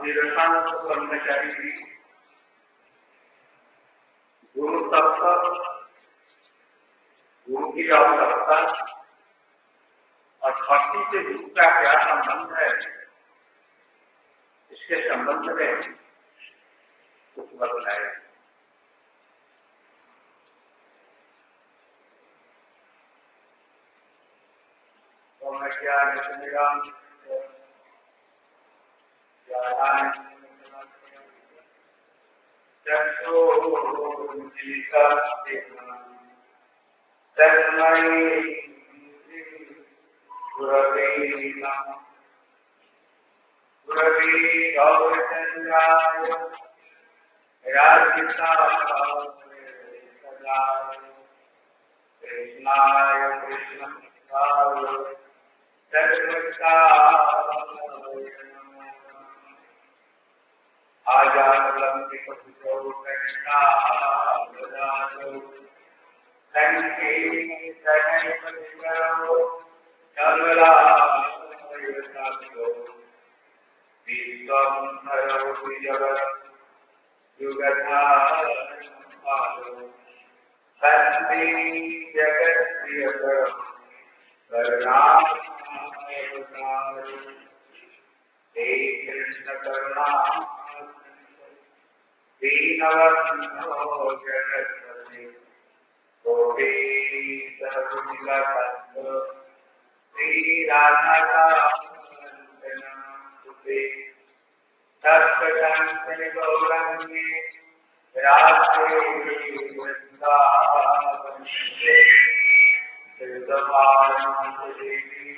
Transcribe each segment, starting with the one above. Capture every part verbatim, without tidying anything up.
निरसन ब्रह्मचारी गुरु तत्व, गुरु की आवश्यकता और भक्ति से गुरु का क्या संबंध है, इसके संबंध में कुछ बताया। तो मैं क्या निराम कृष्णाय कृष्ण आजादी को कृष्णा कृष्ण करुणा दीनवंधो जगत्पते गोपी सर्वमिला तत्व श्री राधाकांत सुते तत्कांचन गौरंगे राधे वृंदावन देवी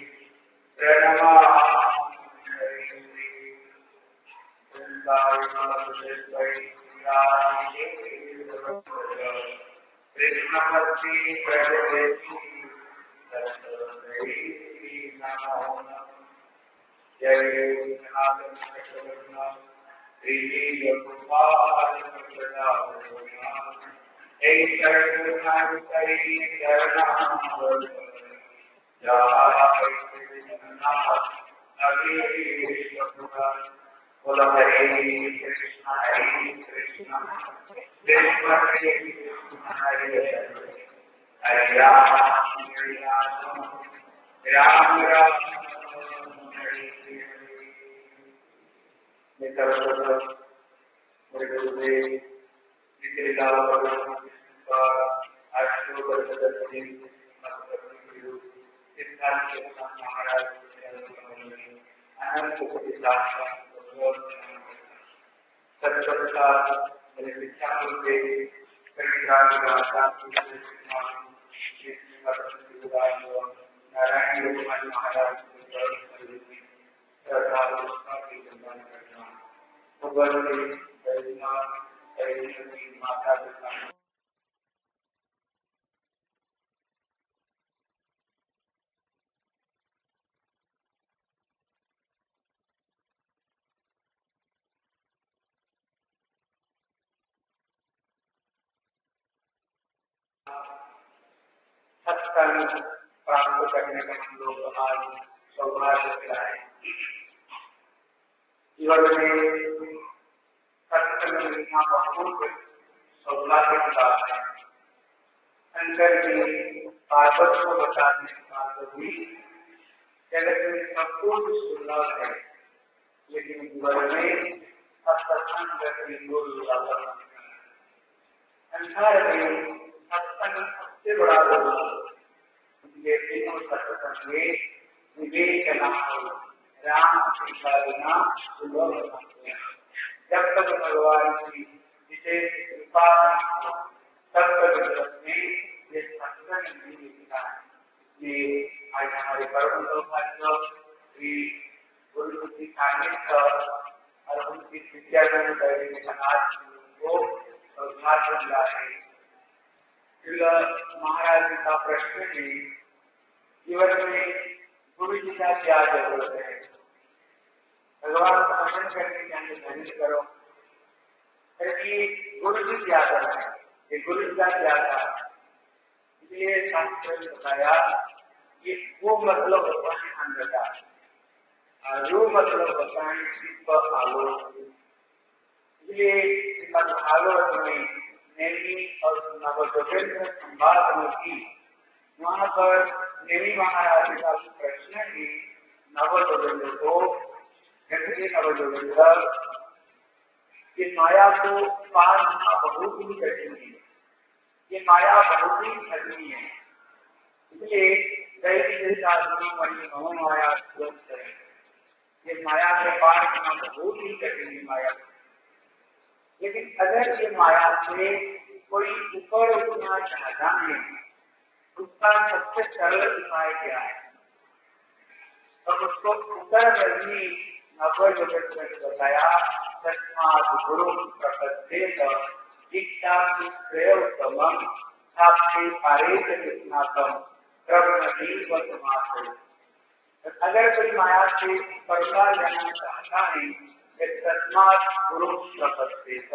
प्रणमामि कृष्ण भक्ति जय बोलो हरे कृष्ण हरे कृष्ण कृष्ण कृष्ण हरे हरे राम हरे राम राम राम हरे हरे। मैं सर्वप्रथम मेरे गुरुदेव श्री लाल महाराज अनंत सत्संगता मेरे शिक्षा के नारायण महाराज माता पिता सत्संग प्राप्त करने का हम लोग आज सौभाग्य मिला है। जीवन में सत्संग मिलना बहुत सौभाग्य की बात है। शंकर जी पार्वती को बताने की बात हुई, जगत में सब कुछ सुलभ है, लेकिन जीवन में सत्संग करने को दुर्लभ है। संसार में सत्संग सबसे बड़ा ये तीनों सत्संग में विवेक नाम राम कृष्ण नाम सुलभ है। जब तक भगवान की विशेष कृपा तब तक जगत में ये सत्संग नहीं मिलता है। ये आज हमारे परम सौभाग्य श्री गुरु जी कानिष्ठ और उनकी विद्यानंद बैठे समाज को सौभाग्य मिला है। महाराज जी का प्रश्न भी जीवन में गुरु जी का क्या जरूरत है। भगवान को दर्शन करने के लिए धन्य करो, क्योंकि गुरु जी क्या कर रहे हैं, ये गुरु जी का क्या था। इसलिए शास्त्र ने बताया कि वो मतलब होता है अंधकार, जो मतलब होता है दीप आलोक। इसलिए श्रीमद् भागवत में नेमी और नवजोगेंद्र संवाद में की, वहां पर नेमी महाराज का प्रश्न है नवजोगेंद्र को, कहते नवजोगेंद्र ये माया को पार होना बहुत ही कठिन है, ये माया बहुत ही कठिन है, इसलिए माया है, ये माया के पार होना बहुत ही कठिन है माया। लेकिन अगर ये माया से कोई ऊपर उठना चाहता है, उसका सबसे सरल उपाय क्या है? तो उसको उत्तर रजनी नब्बे जगत में बताया, तस्मात् गुरु प्रपद्येत दीक्षा श्रेयोत्तमं साक्षी पारेत विस्नातम ब्रह्मजीव समासे। अगर कोई माया से परका जाना चाहता है, तस्मात् गुरु प्रपद्येत,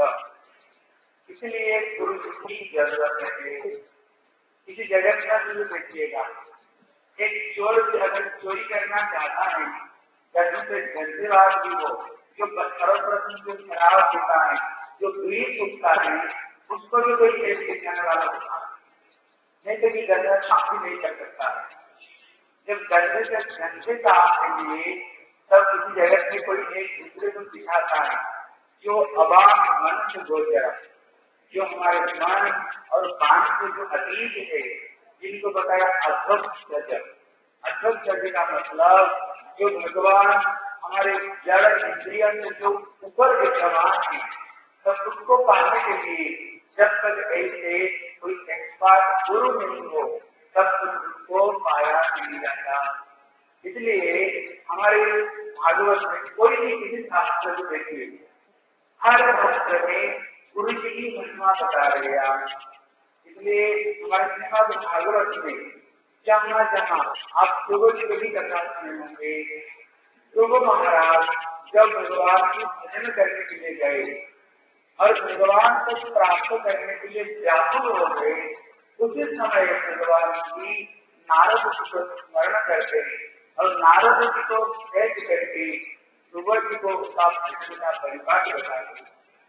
इसलिए गुरु की जरूरत है। किसी जगत में गुरु बैठिएगा, एक चोर अगर चोरी करना चाहता है, जैसे से धंधेवाद भी हो, जो सर्वप्रथम जो शराब देता है, जो बीड़ी उठता है, उसको भी कोई केस दिखाने वाला होता है, नहीं तो कि गंदा काम भी नहीं कर सकता है। जब गंदे से गंदे काम के लिए तब किसी जगत में कोई एक दूसरे को सिखाता है, जो अबाक मन से गोचर, जो हमारे मन और पान से जो अतीत है, जिनको बताया अद्भुत सजग। अद्भुत सजग का मतलब जो भगवान हमारे जड़ इंद्रियों से जो ऊपर विद्यमान है, तब उसको पाने के लिए जब तक ऐसे कोई एक्सपर्ट गुरु नहीं हो, तब तक उसको पाया नहीं जाता। इसलिए हमारे भागवत में कोई भी किसी शास्त्र को देखिए, हर शास्त्र में गुरु जी की महिमा बता गया। इसलिए हमारे श्रीमद् भागवत में जहाँ जहाँ आप ध्रुव जी को भी कथा सुने होंगे, ध्रुव महाराज जब भगवान की भजन करने के लिए गए और भगवान को प्राप्त करने के लिए व्याकुल हो गए, उसी समय भगवान की नारद जी को स्मरण करते और नारद जी को भेज करके ध्रुव जी को उसका भजन का परिपाठ बताते।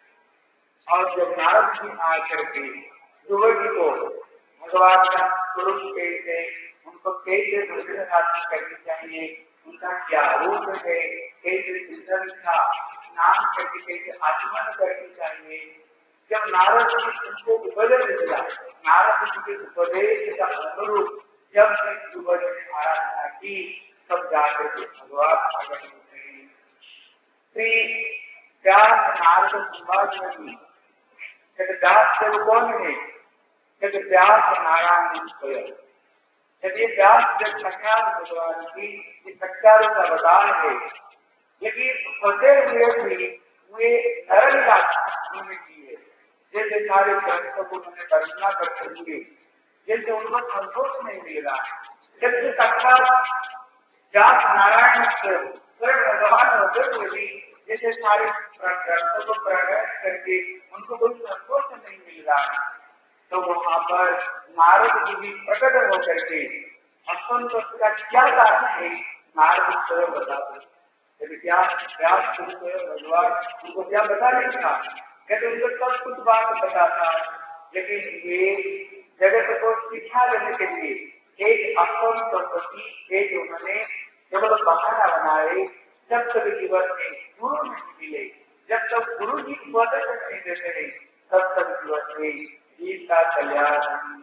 और जब नारद जी आकर के ध्रुव जी को भगवान का स्वरूप कैसे, उनको कैसे भजन आरती करनी चाहिए, उनका क्या रूप है, कैसे चिंतन का नाम करके कैसे आचमन करनी चाहिए, जब नारद जी उनको उपदेश दिया, नारद जी के उपदेश का अनुरूप जब ध्रुव जी ने आराधना की, तब जाकर के भगवान आगे होते हैं। श्री व्यास नारद संवाद में व्यास देव कौन है? यदि व्यास नारायण स्वयं, यदि व्यास जब साक्षात भगवान की साक्षात का अवतार है, लेकिन फंसे हुए भी वे नरल उन्होंने किए, जैसे सारे ग्रंथों को उन्होंने वर्णना करते हुए जैसे उनको संतोष नहीं मिल रहा है। जबकि साक्षात व्यास नारायण स्वयं भगवान होते हुए भी जैसे सारे ग्रंथों को प्रकट करके उनको कोई संतोष नहीं मिल रहा है, तो वहां पर नारद जी भी प्रकट होकर के असंतोष का क्या कारण है नारद स्वयं बताते। यदि क्या व्यास भगवान उनको क्या बता नहीं था, कहते उनको सब कुछ बात बताता, लेकिन ये जगत को शिक्षा देने के लिए एक असंतोषी एक उन्होंने केवल बहाना बनाए। जब तक जीवन में गुरु नहीं मिले, जब तक गुरु जी मदद नहीं देते हैं, तब तक जीवन में गीता कल्याण।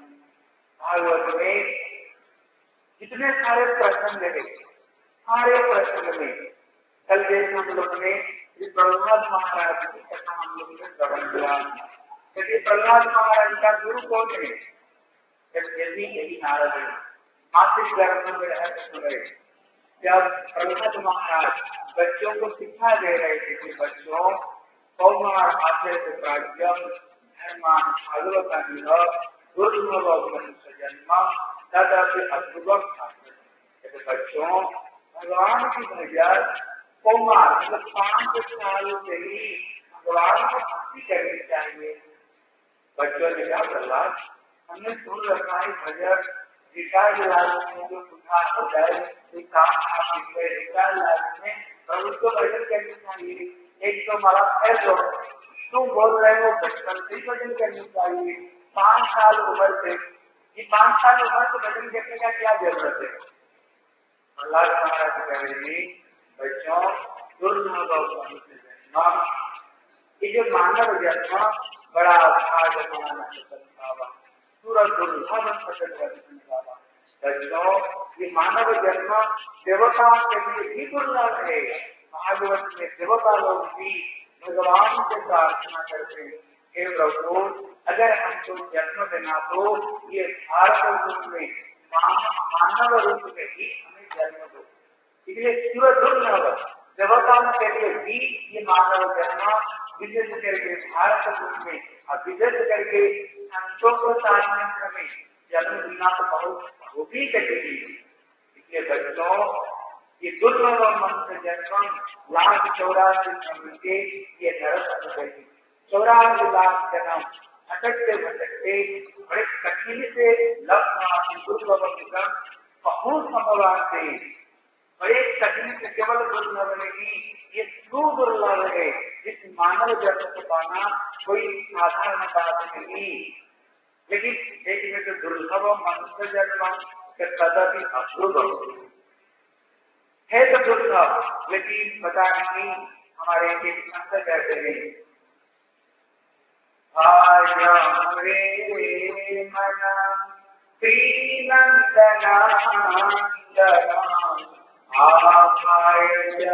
भागवत में जितने सारे प्रसंग है, सारे प्रसंग में कल जैसे हम लोग ने प्रहलाद महाराज की कथा हम लोग ने श्रवण किया। यदि प्रहलाद महाराज का गुरु कौन है? यदि यही नारद है, मासिक ग्रंथों में रह सुने। जब प्रहलाद महाराज बच्चों को शिक्षा दे रहे थे कि बच्चों कौमार आचार्य से प्राज्ञम धर्मान भागवतानि दुर्लभ मनुष्य जन्म दादा से अद्भुत छात्र। बच्चों भगवान की भजन कौमार मतलब पांच सालों से ही भगवान को भक्ति करनी चाहिए। बच्चों ने क्या प्रहलाद हमने सुन रखा है भजन रिटायर्ड लाइफ में जो सुधार हो जाए, रिटायर्ड लाइफ में प्रभु को भजन करनी चाहिए। एक तो हमारा है जो तुम बोल रहे हो बचपन से भजन करनी चाहिए, पांच साल उम्र से। ये पांच साल उम्र से भजन करने का क्या जरूरत है? प्रहलाद महाराज कह रहे हैं बच्चों, दुर्लभ जन्म, ये जो मानव जन्म बड़ा भाग्यवान दुर्लभ बच्चों, ये मानव जन्म देवताओं के लिए भी दुर्लभ है। भागवत में देवता लोग भी भगवान से प्रार्थना करते हैं, हे प्रभु अगर हमको जन्म देना तो ये भारत रूप में मानव रूप में ही हमें जन्म दो। इसलिए शिव दुर्लभ देवताओं के लिए भी ये मानव जन्म विशेष करके भारत रूप में और विशेष करके संतोष साधन में जन्म लेना तो बहुत वो भी कठिन। इसलिए बच्चों ये दुर्लभ मनुष्य जन्म लाख चौरासी जन्म के ये नरक चौरासी लाख जन्म भटकते भटकते बड़े कठिन से लक्ष्मण दुर्लभ बहुत समवाद से बड़े कठिन से केवल दुर्लभ नहीं, ये दुर्लभ है। इस मानव जन्म को पाना कोई साधारण बात नहीं। लेकिन देखिए तो दुर्लभ मनुष्य जन्म कदापि अशुभ है तो दुर्लभ, लेकिन पता नहीं हमारे एक संत कहते हैं मन श्रीनंदना आपाय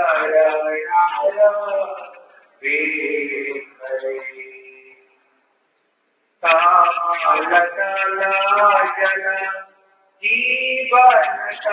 जीवन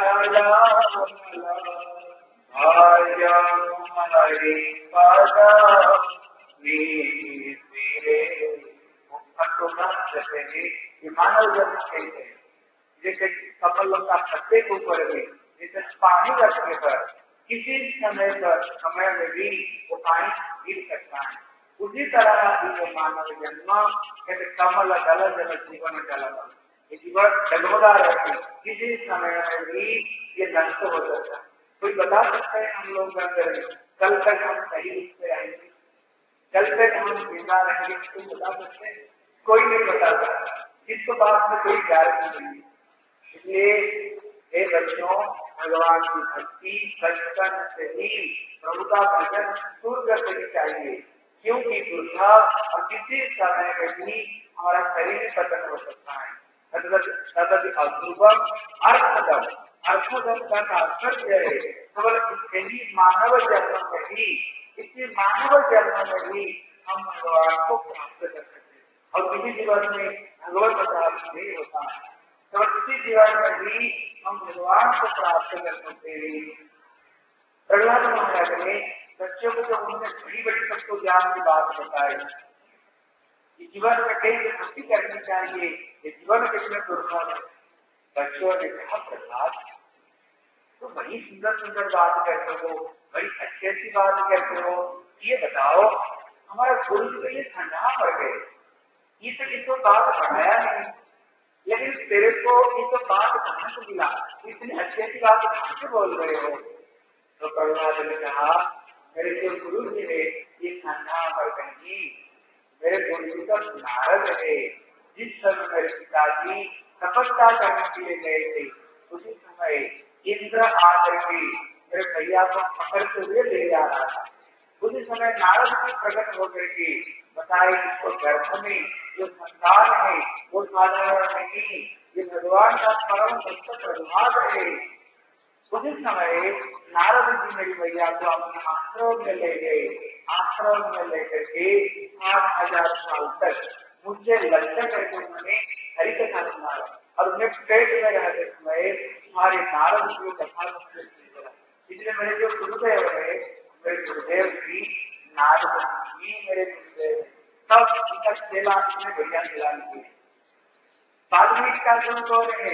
मानव जन्म कहते हैं। जैसे कपल का खत्ते के ऊपर में जैसे पानी रखने पर किसी समय पर समय में भी वो पानी गिर सकता है, उसी तरह ये मानव जन्म कहते कमल दल जल जीवन जल जीवन डगमगा रहते किसी समय में भी ये नष्ट हो सकता है। कोई बता सकता है हम लोग अंदर कल तक हम सही रूप से रहेंगे, कल तक हम जिंदा रहेंगे? कोई बता सकते हैं? कोई नहीं बता सकता। इसको बात में कोई गारंटी नहीं। इसलिए हे बच्चों, भगवान की भक्ति बचपन से ही प्रभु का भजन शुरू कर देनी चाहिए, क्योंकि दुर्गा और किसी समय में भी हमारा शरीर पतन हो सकता है। अर्थदम अर्थदम का तात्पर्य है केवल इसी मानव जन्म में ही इसी मानव जन्म में ही हम भगवान को प्राप्त कर सकते हैं। और किसी जीवन में भगवत प्राप्त नहीं होता है, तो किसी जीवन में भी हम भगवान को प्राप्त कर सकते हैं। प्रहलाद महाराज ने बच्चों को जब उन्होंने बड़ी बड़ी तत्व ज्ञान की बात बताई, जीवन में कई भक्ति करनी चाहिए, ये जीवन कितने दुर्लभ है। बच्चों ने कहा प्रहलाद तो बड़ी सुंदर सुंदर बात कहते हो, बड़ी अच्छी अच्छी बात कहते हो, ये बताओ हमारा गुरु के लिए ठंडा पड़ गए, ये तो ये तो बात बढ़ाया नहीं, लेकिन तेरे को ये तो बात कहाँ से मिला, इतनी अच्छी अच्छी बात कहाँ से बोल रहे हो? तो प्रहलाद ने कहा मेरे जो गुरु जी ने ये ठंडा पड़ गई, मेरे गुरु तो नारद है। जिस समय मेरे पिताजी तपस्या करने के लिए गए थे, उसी समय इंद्र आकर के मेरे भैया को पकड़ते हुए ले जा रहा था। उसी समय नारद की प्रकट होकर के बताए इसको गर्भ में जो संतान है वो साधारण नहीं, ये भगवान का परम भक्त प्रहलाद है। उसी समय नारद जी मेरी भैया को अपने आश्रम में ले गए, आश्रम में लेकर के आठ हजार साल तक मुझे लक्ष्य करके उन्होंने हरि कथा सुनाया और उन्हें पेट में रहते समय हमारे नारद जी को कथा सुना। इसलिए मेरे जो गुरुदेव है, मेरे गुरुदेव भी नारद जी मेरे गुरुदेव, तब उनका सेवा में बढ़िया सेवा की। बाद में इसका जो तो है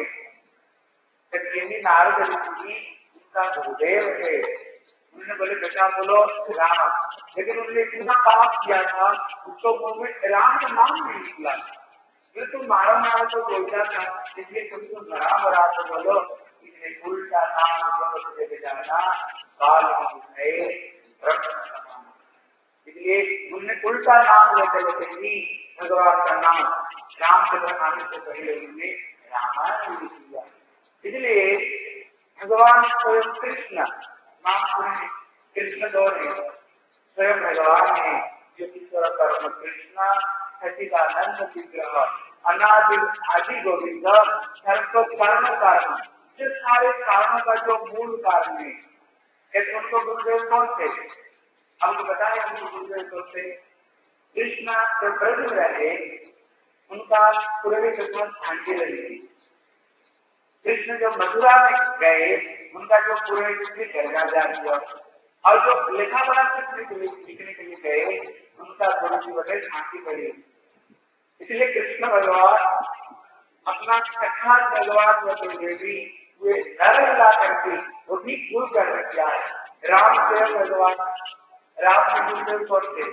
नारद जी उनका गुरुदेव है। उन्होंने बोले बेटा बोलो राम, लेकिन उन्होंने इतना पाप किया था उसको मुंह में राम का नाम नहीं निकला। फिर तुम मारो मारो तो बोलता था, इसलिए तुम तुम बड़ा बड़ा तो बोलो, इसलिए उल्टा नाम लेके जाना बाल है। इसलिए उनने उल्टा नाम लेते लेते ही भगवान का नाम रामचंद्र आने से पहले उन्होंने रामायण लिख दिया। इसलिए भगवान स्वयं कृष्ण नाम कृष्ण दौर स्वयं भगवान ने जो ईश्वर कर्म कृष्ण सचिदानंद विग्रह अनादि आदि गोविंद सर्व कर्म कारण, जो सारे कारणों का जो मूल कारण है, एक उनको गुरुदेव कौन थे? हमको बताएं उनको गुरुदेव कौन थे? कृष्ण जो ब्रज में रहे उनका पूरे किस्मत शांति लगी थी। कृष्ण जो मथुरा में गए उनका जो पूरे गर्गाचार हुआ, और जो लेखा पढ़ा सीखने के लिए सीखने के लिए गए उनका गुरु जी बड़े शांति पड़ी। इसलिए कृष्ण भगवान अपना कथा भगवान देवी वे डर ला करके वो भी भूल कर रखा है। राम से भगवान राम के गुरुदेव कौन थे?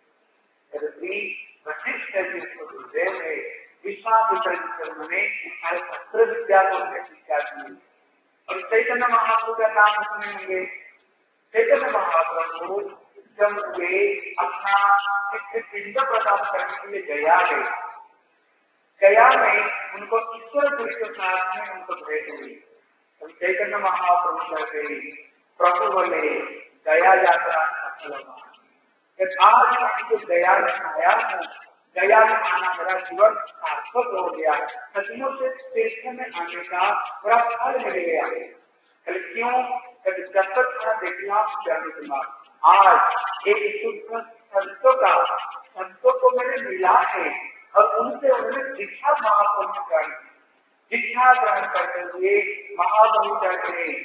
वशिष्ठ गुरुदेव है। विश्वामित्र ने अस्त्र विद्या को शिक्षा दी। और चैतन्य महाप्रभु का नाम सुने होंगे। चैतन्य महाप्रभु जब वे अपना पिंड प्रदान करने के लिए गया है, गया में उनको ईश्वर गुरु के साथ में उनको भेंट हुई। तो चैतन्य महाप्रभु कहते प्रभु बोले गया यात्रा सफल हुआ। आज जो गया में आया हूँ, गया में आना मेरा जीवन सार्थक हो गया। सचमुच से स्टेशन में आने का बड़ा फल मिल गया। क्यों? जब तक देखना जाने आज एक संतों का संतों को मैंने मिला है और उनसे उन्होंने दीक्षा महाप्रभु कर दीक्षा ग्रहण करते हुए महाप्रभु कहते हैं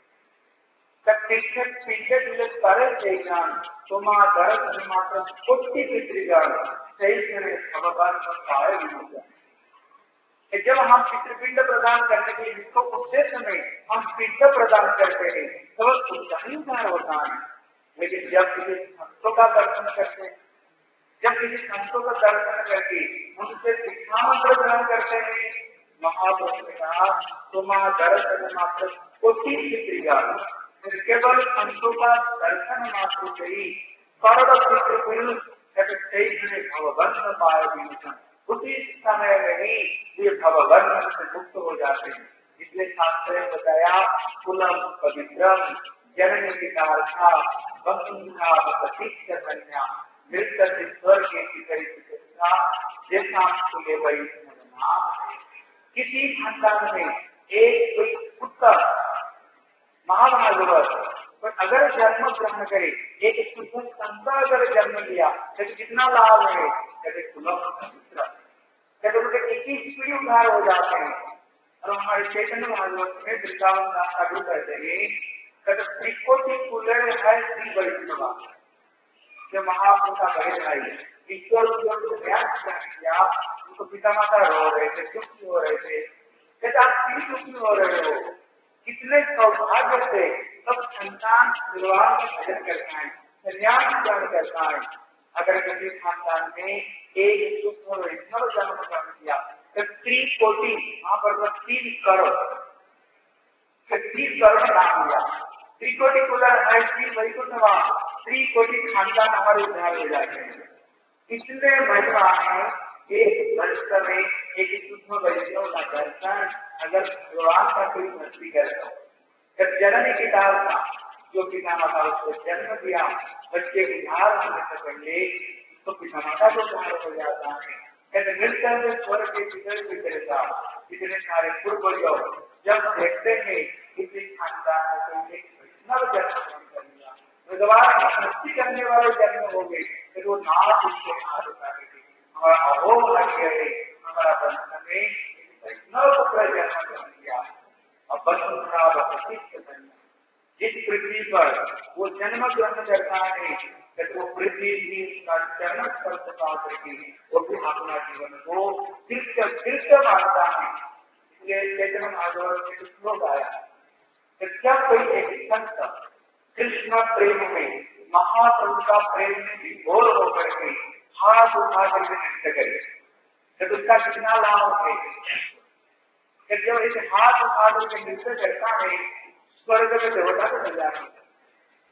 मात्र कोटि पितृगण जब हम पितृपिंड प्रदान करने के लिए उद्देश्य में हम पिंड प्रदान करते हैं तो उद्धार होता है। लेकिन जब किसी संतों का दर्शन करते हैं, जब किसी संतों का दर्शन करके उनसे दीक्षा मंत्र ग्रहण करते हैं, महाप्रभु ने कहा तुम्हारा दर्शन मात्र कोटि पितृगण, केवल संतों का दर्शन मात्र से ही करोड़ पितृपुरुष भवबंध पाए विमोचन, उसी समय में ही ये भवबंधन से मुक्त हो जाते हैं। इसलिए शास्त्र ने बताया कुलम पवित्रम जननी पिता बंधुधा प्रतीक्ष कन्या मृत स्वर के चिकित्सा जैसा खुले बड़ी नाम। किसी खानदान में एक कोई उत्तर महाभागवत पर अगर जन्म ग्रहण करे, एक शुद्ध संत अगर जन्म लिया तो कितना लाभ है? कहते कहते एक ही पीढ़ी उद्धार हो जाते हैं। और हमारे चैतन्य भागवत में वृंदावन का साधु कहते हैं कहते त्रिकोटि कुलर है श्री वैष्णवा, जो महाप्रभु का बड़े भाई ईश्वर किया उनको पिता माता रो रहे थे, दुखी हो रहे थे। कहते आप क्यों दुखी हो रहे हो? कितने सौभाग्य से सब संतान परिवार में भजन करता है, संन्यास ग्रहण करता है। अगर किसी खानदान में एक सूक्ष्म वैष्णव जन्म ग्रहण किया तो त्रिकोटि वहां पर तीन करोड़ तीस करोड़ नाम लिया। त्रिकोटि कुलर है श्री वैकुंठवा, त्रिकोटि खानदान हमारे उद्धार हो जाते हैं। इसलिए महिमा है एक वर्ष में एक सूक्ष्म वैष्णव का दर्शन अगर भगवान का कोई भक्ति करता, जब जननी पिता था जो पिता माता उसको जन्म दिया, बच्चे उद्धार होने से पहले तो पिता माता को उद्धार हो जाता है। कहते मिलकर में स्वर्ग के भीतर भी करता इतने सारे पूर्वज जब देखते हैं किसी खानदान में कोई एक वैष्णव जन्म कर लिया, भगवान की भक्ति करने वाले जन्म हो गए, फिर वो नाथ उसको हाथ उठा देते हमारा अहो भाग्य है, हमारा बंधन में वैष्णव पुत्र जन्म कर लिया। अब बंधुधा प्रतिष्ठ करना जिस पृथ्वी पर वो जन्म ग्रहण करता है तो वो पृथ्वी भी उसका जन्म स्पर्श पा करके वो भी अपना जीवन को तीर्थ तीर्थ मानता है। इसलिए चैतन्य भागवत में श्लोक आया जब कोई एक संत कृष्ण प्रेम में महाप्रभु का प्रेम में विभोर होकर के हाथ उठा करके नृत्य करे तो उसका कितना लाभ है? जब इसे हाथ उठा करके नृत्य करता है स्वर्ग में देवता को मिल जाता है।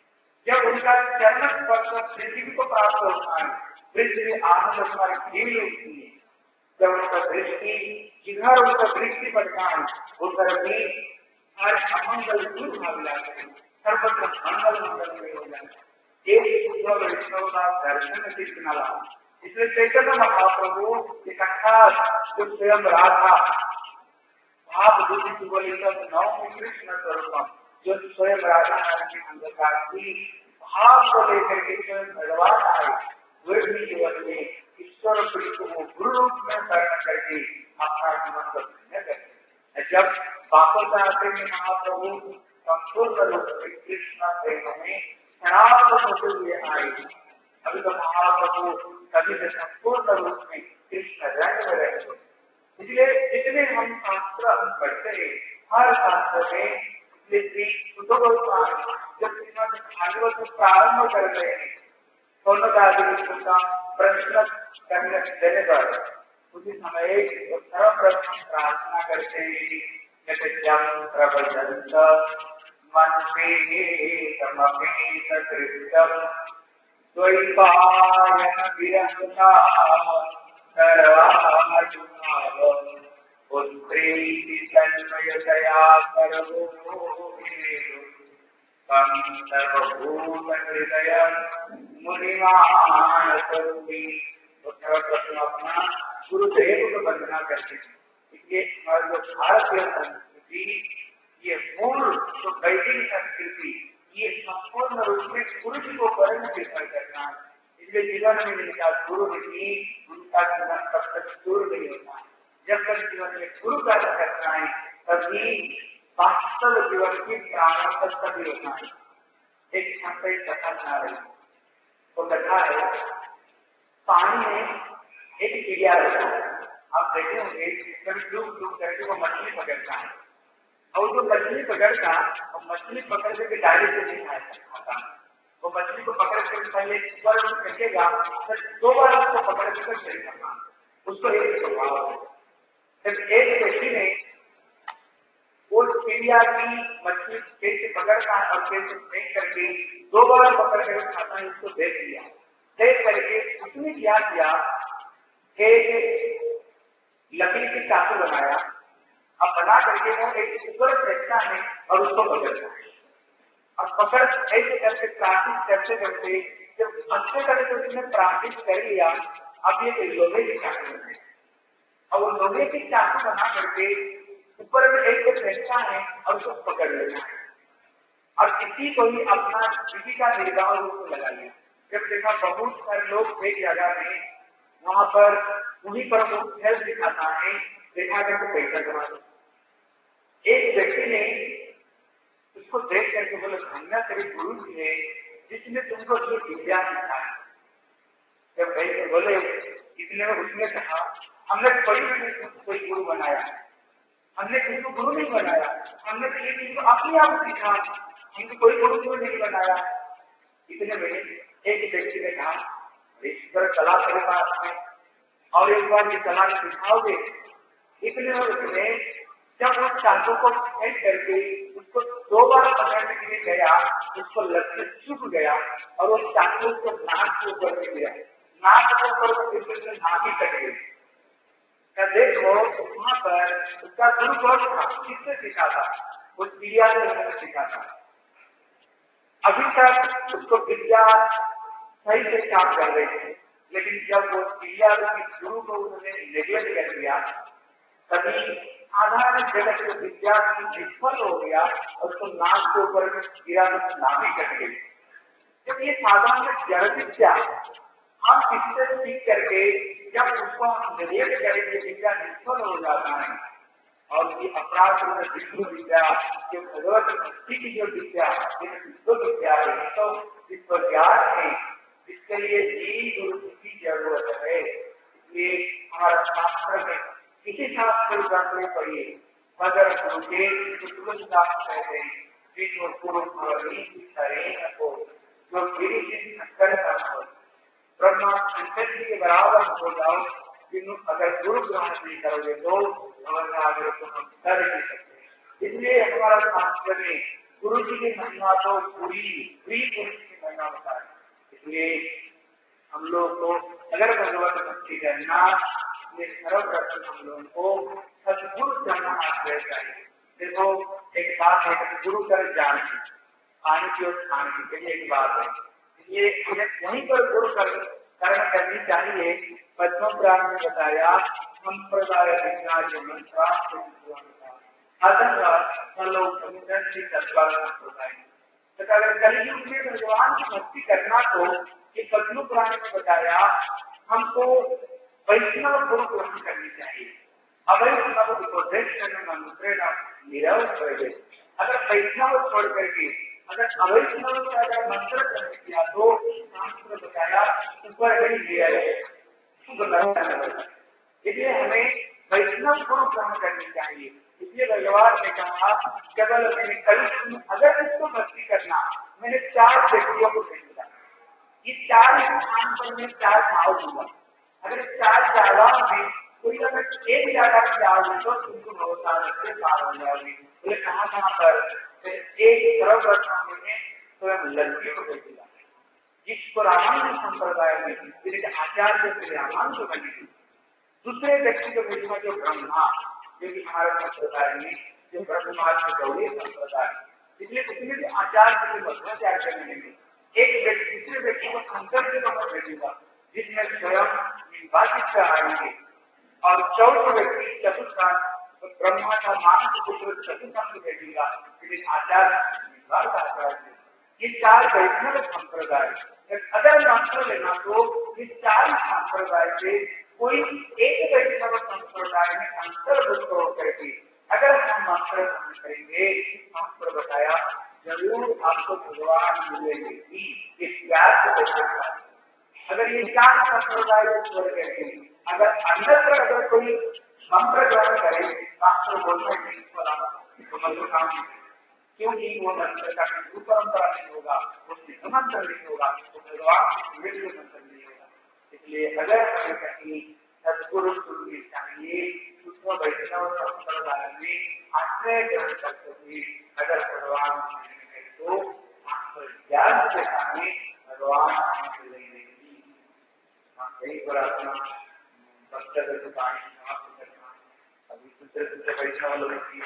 जब उनका चरण स्पर्श पृथ्वी को प्राप्त होता है, पृथ्वी आनंद पर खील उठती है। जब उनका दृष्टि जिधर उनका दृष्टि पड़ता है उधर भी हर अमंगल दूर भाग जाते हैं, सर्वत्र मंगल मंगल में हो जाते हैं। एक ईश्वर वैष्णव का दर्शन सिद्ध न रहा, इसलिए चैतन्य महाप्रभु इकट्ठा जो स्वयं राधा आप बुद्धि बोली नवमी कृष्ण स्वरूप जो स्वयं राधा के अंधकार की भाव को लेकर के स्वयं भगवान आए, वे भी जीवन में ईश्वर को गुरु रूप में धारण करके अपना जीवन को धन्य करते। जब वापस आते हैं महाप्रभु संपूर्ण रूप से कृष्ण प्रेम में शराब होते हुए आए। अभी तो महाप्रभु कभी से संपूर्ण रूप में कृष्ण रंग में रहे। इसलिए जितने हम शास्त्र पढ़ते हैं, हर शास्त्र में जब भागवत प्रारंभ कर रहे हैं का प्रश्न करने देने पर उसी समय सर्व प्रश्न प्रार्थना करते हैं प्रबंध मन द्वैपायन विरहता उत्प्रीति तन्मयतया सर्वो सर्वभूत हृदय मुनिमान करुणी। अपना गुरुदेव को वंदना करते हैं। इसलिए हमारे जो भारतीय संस्कृति ये मूल जो वैदिक संस्कृति ये संपूर्ण रूप में गुरु जी को वर्ण निर्भर करना है। इसलिए जीवन में जिनका गुरु नहीं उनका जीवन तब तक दूर नहीं होता। जब तक जीवन में गुरु का करना है तभी वास्तव जीवन की प्रारंभ तभी होता है। एक क्षण पर कथा सुना रही वो कथा है, पानी में एक चिड़िया रहता है। आप देखे होंगे कभी डूब डूब करके वो मछली पकड़ता है और जो मछली पकड़ता और मछली पकड़ के डायरी से नहीं खाता, वो मछली को पकड़ कर पहले बार फेंकेगा फिर दो बार उसको पकड़ कर फेंकेगा, उसको एक स्वभाव है। एक व्यक्ति ने वो चिड़िया की मछली कैसे पकड़ता है और कैसे फेंक करके दो बार पकड़ कर खाता है उसको देख लिया। देख करके उसने क्या किया, लकड़ी की चाकू बनाया, अब बना करके वो एक ऊपर फेंकता है और उसको पकड़ता है। अब पकड़ ऐसे करके प्रैक्टिस करते करते जब अच्छे तरह से उसने प्रैक्टिस कर लिया, अब ये लोहे की चाकू है और वो लोहे की चाकू बना करके ऊपर में एक फेंकता है और उसको पकड़ लेना है। और किसी को ही अपना जीविका निर्वाह रूप में लगा लिया। जब देखा बहुत सारे लोग एक जगह में वहां पर उन्हीं पर वो खेल दिखाता है, देखा गया तो पैसा कमा। एक व्यक्ति ने उसको देख करके बोले धन्य तेरे गुरु जी है जिसने तुमको जो विद्या सिखाई। जब भाई बोले इसलिए उसने कहा हमने कोई भी कोई गुरु बनाया, हमने किसी को गुरु नहीं बनाया, हमने तो ये चीज को अपने आप सीखा, हमने कोई गुरु गुरु नहीं बनाया। इतने में एक व्यक्ति ने कहा ईश्वर कला तेरे पास में और एक बार ये कला सिखाओगे। इसलिए उसने जब उस चाकू को फेंक करके उसको दो बार पकड़ने के लिए गया, उसको लग चुप गया और उस चाकू को नाक के ऊपर में गिरा, नाक के ऊपर नाक ही कट गई। देखो वहां पर उसका गुरु कौन था, किसने सीखा था, उस चिड़िया ने सीखा था। अभी तक उसको विद्या सही से काम कर रहे थे, लेकिन जब वो चिड़िया के गुरु को उन्होंने नेगलेक्ट कर दिया तभी साधारण जगत को विद्या की विफल हो गया और उसको नाक के ऊपर में गिरा तो नाक ही कट गई। जब ये साधारण जड़ विद्या हम किसी से सीख करके जब उसको हम नेगलेक्ट करेंगे विद्या विफल हो जाता है और ये अपराध विष्णु विद्या जो भगवत भक्ति की जो विद्या विश्व विद्या है तो विश्व ज्ञान है, इसके लिए जी गुरु की जरूरत है। ये हमारा शास्त्र में किसी शास्त्र जानने पड़िए मगर गुरु के तुलसीदास कहते हैं विष्णु गुरु को जो मेरी चीज करता हो ब्रह्मा शंकर जी के बराबर हो जाओ, जिन्हों अगर गुरु ग्रहण नहीं करोगे तो आगे को हम कर नहीं सकते। इसलिए हमारा शास्त्र में गुरु जी की महिमा तो पूरी पूरी पूरी महिमा बताए। इसलिए हम लोग को अगर भगवत भक्ति करना ये सर्वप्रथम हम लोगों को सदगुरु करना आश्रय चाहिए। देखो एक बात है कि गुरु कर जान खाने की और खाने के लिए एक बात है, ये वहीं पर गुरु कर कर्म करनी चाहिए। पद्म पुराण में बताया संप्रदाय विज्ञान के मंत्र अगर कलयुग में भगवान की भक्ति करना तो ये पद्म पुराण में बताया हमको वैष्णव गुरु ग्रहण करनी चाहिए। अवैष्णव उपदेश करने में अनुप्रेरणा निरव कर गए। अगर वैष्णव छोड़ करके अगर अवैष्णव का अगर मंत्र करने किया तो शास्त्र बताया ऊपर ही लिया है। इसलिए हमें वैष्णव गुरु ग्रहण करनी चाहिए। इसलिए भगवान ने कहा केवल मैंने कल अगर इसको भक्ति करना मैंने चार व्यक्तियों को भेजा, ये चार स्थान पर मैं चार भाव दूंगा। अगर चार चारों में कोई अगर एक ज्यादा जाओगे तो तुमको बहुत से पार हो जाओगे। बोले कहाँ कहाँ पर एक सर्वप्रथम में स्वयं लड़की को भेजेगा। इस पुराण संप्रदाय में आचार्य से रामांश बनेगी। दूसरे व्यक्ति को भेजना जो ब्रह्मा, जो कि हमारे संप्रदाय में जो ब्रह्माज में गौरी संप्रदाय, इसलिए उसमें भी आचार्य से मध्वाचार्य करने लगे। एक व्यक्ति दूसरे व्यक्ति को शंकर जी को भेजेगा जिसमें स्वयं निर्वाचित आएंगे। और चौथा व्यक्ति चतुर्थ ब्रह्मा का मानस पुत्र चतुर्थ भेजेगा आचार्य आचार्य। ये चार वैष्णव संप्रदाय अगर मंत्र लेना तो इस चार संप्रदाय से कोई एक वैष्णव संप्रदाय में अंतर्भुक्त होकर के अगर हम मंत्र ग्रहण करेंगे, शास्त्र बताया जरूर आपको भगवान मिलेंगे कि इस प्यार से। अगर ये चार संप्रदाय को छोड़ करके अगर अन्यत्र अगर कोई मंत्र ग्रहण करे, शास्त्र बोलता है कि काम, क्योंकि वो मंत्र का परंपरा नहीं होगा, उसमें मंत्र नहीं होगा, तो भगवान विष्णु मंत्र नहीं होगा। इसलिए अगर हमें कहीं सदगुरु सुननी चाहिए उसको वैष्णव संप्रदाय में आश्रय ग्रहण करते हुए अगर भगवान तो ज्ञान के सामने भगवान लेंगे। कई प्रार्थना भक्त पानी समाप्त करना अभी दूसरे दूसरे वैष्णव लोगों की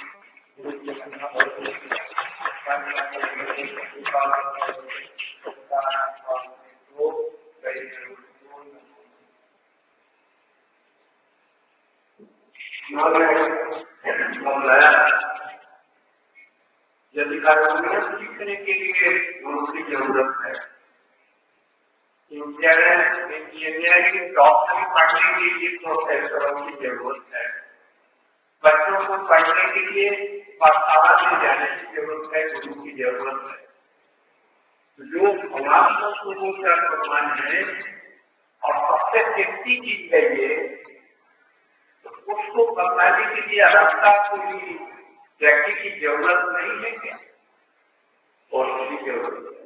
यदि कार्य सीखने के लिए गुरु की जरूरत है, इंजीनियरिंग डॉक्टरी पढ़ने के लिए प्रोफेसरों की जरूरत है, बच्चों को पढ़ने के लिए पाठशाला में जाने की जरूरत है, गुरु की जरूरत है। जो भगवान को शुरू कर भगवान है और सबसे शक्ति चीज है ये, तो उसको बताने के लिए रास्ता कोई व्यक्ति की जरूरत नहीं है क्या? और उसकी जरूरत है,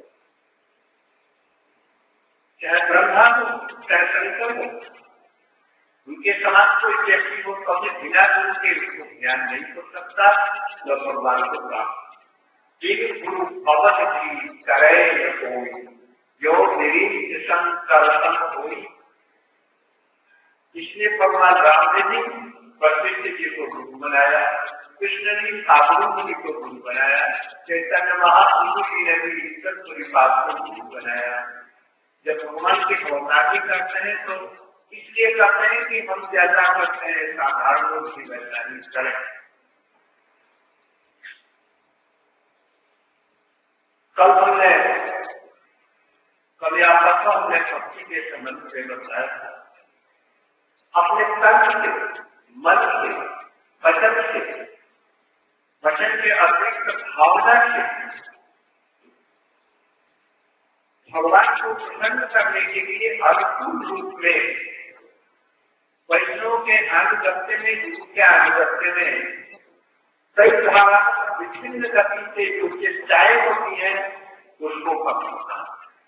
चाहे ब्रह्मा हो चाहे शंकर हो, उनके समान कोई व्यक्ति को कभी बिना गुरु के ज्ञान नहीं हो सकता न भगवान को प्राप्त। एक गुरु अवध की करे कोई जो निरीह संकल्पन होई। इसलिए भगवान राम ने भी वशिष्ठ जी को गुरु बनाया, कृष्ण ने साधु जी को गुरु बनाया, चैतन्य महाप्रभु जी ने भी ईश्वर परिपात को गुरु बनाया। जब भगवान की भवनाटी करते हैं तो इसलिए करते हैं कि हम ज्यादा करते हैं साधारण लोग की वैज्ञानिक करें। कल हमने कल आपस हमने भक्ति के संबंध में बताया था। अपने तन से, मन से, वचन से, वचन के अतिरिक्त भावना से भगवान को प्रसन्न करने के लिए अनुकूल रूप में वैष्णव के अनुगत्य में, गुरु के अनुगत्य में कई धारा विभिन्न गति से जो चेष्टाएं होती है उसको भक्ति।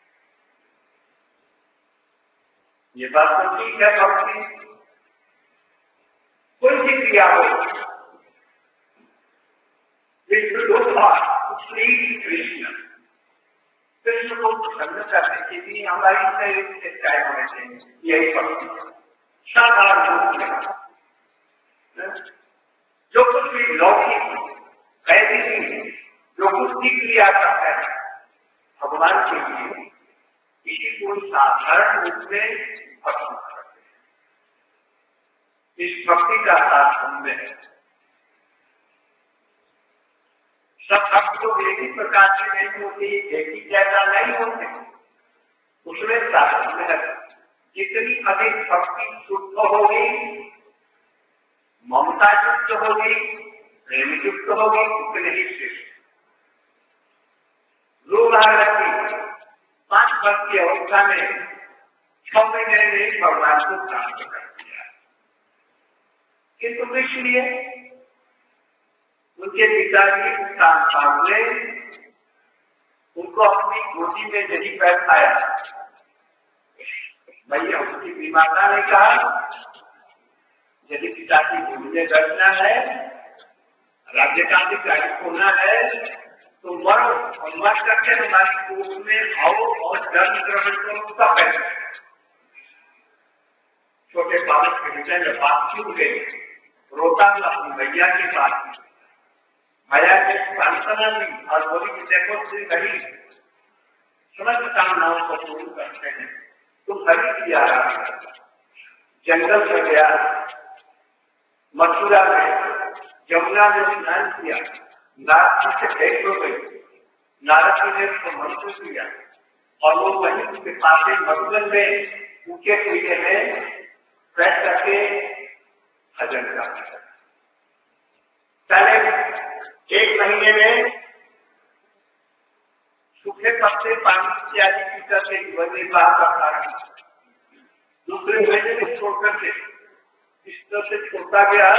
ये बात तो ठीक है, भक्ति कोई भी क्रिया हो, विष्णु श्री कृष्ण कृष्ण कृष्ण को प्रसन्न करने के लिए हमारी शरीर से काय होने चाहिए, यही भक्ति है। साधारण रूप में जो कुछ भी लौकिक वैदिक जो कुछ दिख लिया करता है भगवान के लिए, इसी को साधारण रूप में भक्ति करते हैं। इस भक्ति का तात्पर्य है सब भक्त तो एक ही प्रकार के नहीं होते, एक ही जैसा नहीं होते। उसमें तात्पर्य है जितनी अधिक भक्ति शुद्ध होगी, ममता युक्त होगी, प्रेम युक्त होगी, उतने ही श्रेष्ठ। लोग आरती पांच वर्ष की अवस्था में छह महीने में भगवान को प्राप्त कर दिया, किंतु इसलिए उनके पिताजी स्थान पाले उनको अपनी गोदी में नहीं बैठाया। भैया उसकी बीमाता ने कहा यदि पिताजी गोदी में बैठना है, राज्य का अधिकारी होना है तो मरो और मर करके हमारी कोख में आओ और जन्म ग्रहण करो, तब बैठे। छोटे बालक के विषय में बात क्यों गई, रोता था अपनी भैया के पास, भैया के सांत्वना दी और बोली कि देखो श्री हरि समस्त कामनाओं को पूर्ण करते हैं, तुम हरि किया जंगल से गया, मथुरा में यमुना में स्नान किया, नारद जी से भेंट हो गई, नारद जी ने उसको मंत्र किया और वो वहीं उसके पास मधुबन में ऊंचे कुएं में बैठ करके भजन करता। पहले एक महीने में सूखे पत्ते पानी इत्यादि की करके जीवन निर्वाह करता है, दूसरे महीने में छोड़ करके इस तरह से छोड़ता गया,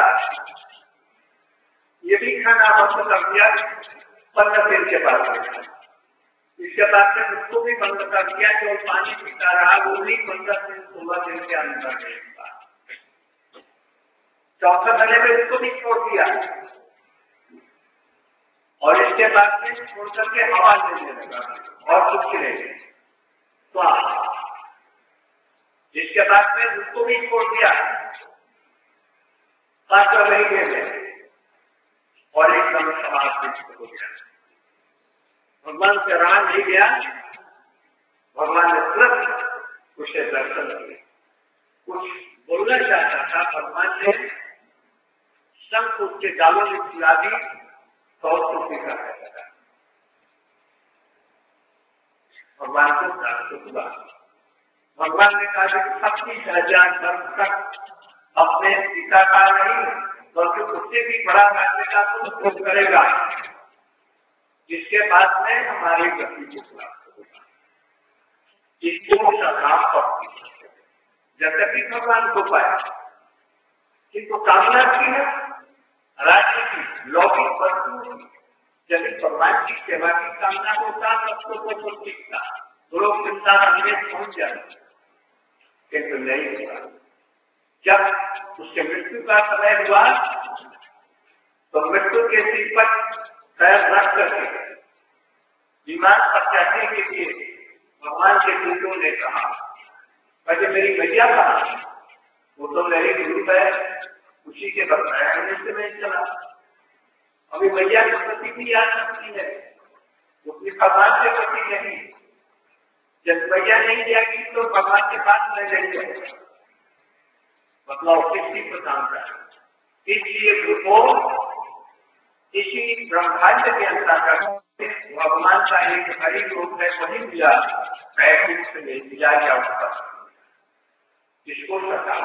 ये भी खाना बंद कर दिया पंद्रह दिन के बाद। इसके बाद से उसको भी बंद कर दिया, जो पानी पीता रहा वो भी पंद्रह दिन सोलह दिन के अंदर गया। चौथे महीने में इसको भी छोड़ दिया और इसके बाद में छोड़ करके हवा देने लगा और कुछ नहीं। तो इसके बाद में उसको भी छोड़ दिया पांचवें महीने में और एकदम समाज हो गया। भगवान से रहा नहीं गया, भगवान ने तुरंत उसे दर्शन दिए। कुछ बोलना चाहता था, भगवान ने शंख उसके गालों में खिला दी तो उसको पीछा लगा। भगवान को प्राप्त हुआ। भगवान ने कहा कि छत्तीस हजार धर्म तक अपने पिता का नहीं बल्कि उससे भी बड़ा राज्य का तो करेगा, जिसके बाद में हमारी गति को प्राप्त होगा। इसको सदा पक्की जैसे कि भगवान को पाया, किंतु कामना की है राज्य की, लौकिक वस्तु की। यदि भगवान की सेवा की कामना होता तब तो कुछ दिखता, लोग चिंता रखने पहुंच जाते, किंतु नहीं हुआ। जब उसके मृत्यु का समय हुआ तो मृत्यु के सिर पर पैर रख करके विमान पर चढ़ने के लिए भगवान के गुरुओं ने कहा, अरे मेरी भैया कहा, वो तो मेरी गुरु है, उसी के बताया से मैं चला। अभी भैया की प्रति भी याद रखती है, उसने भगवान के प्रति नहीं। जब भैया नहीं जाएगी तो भगवान के पास रह जाएगी, मतलब किसी प्रकार का। इसलिए गुरु इसी ब्रह्मांड के अंतर्गत भगवान का एक हरि रूप है, वही मिला वैकुंठ में मिला जाऊंगा, इसको सका।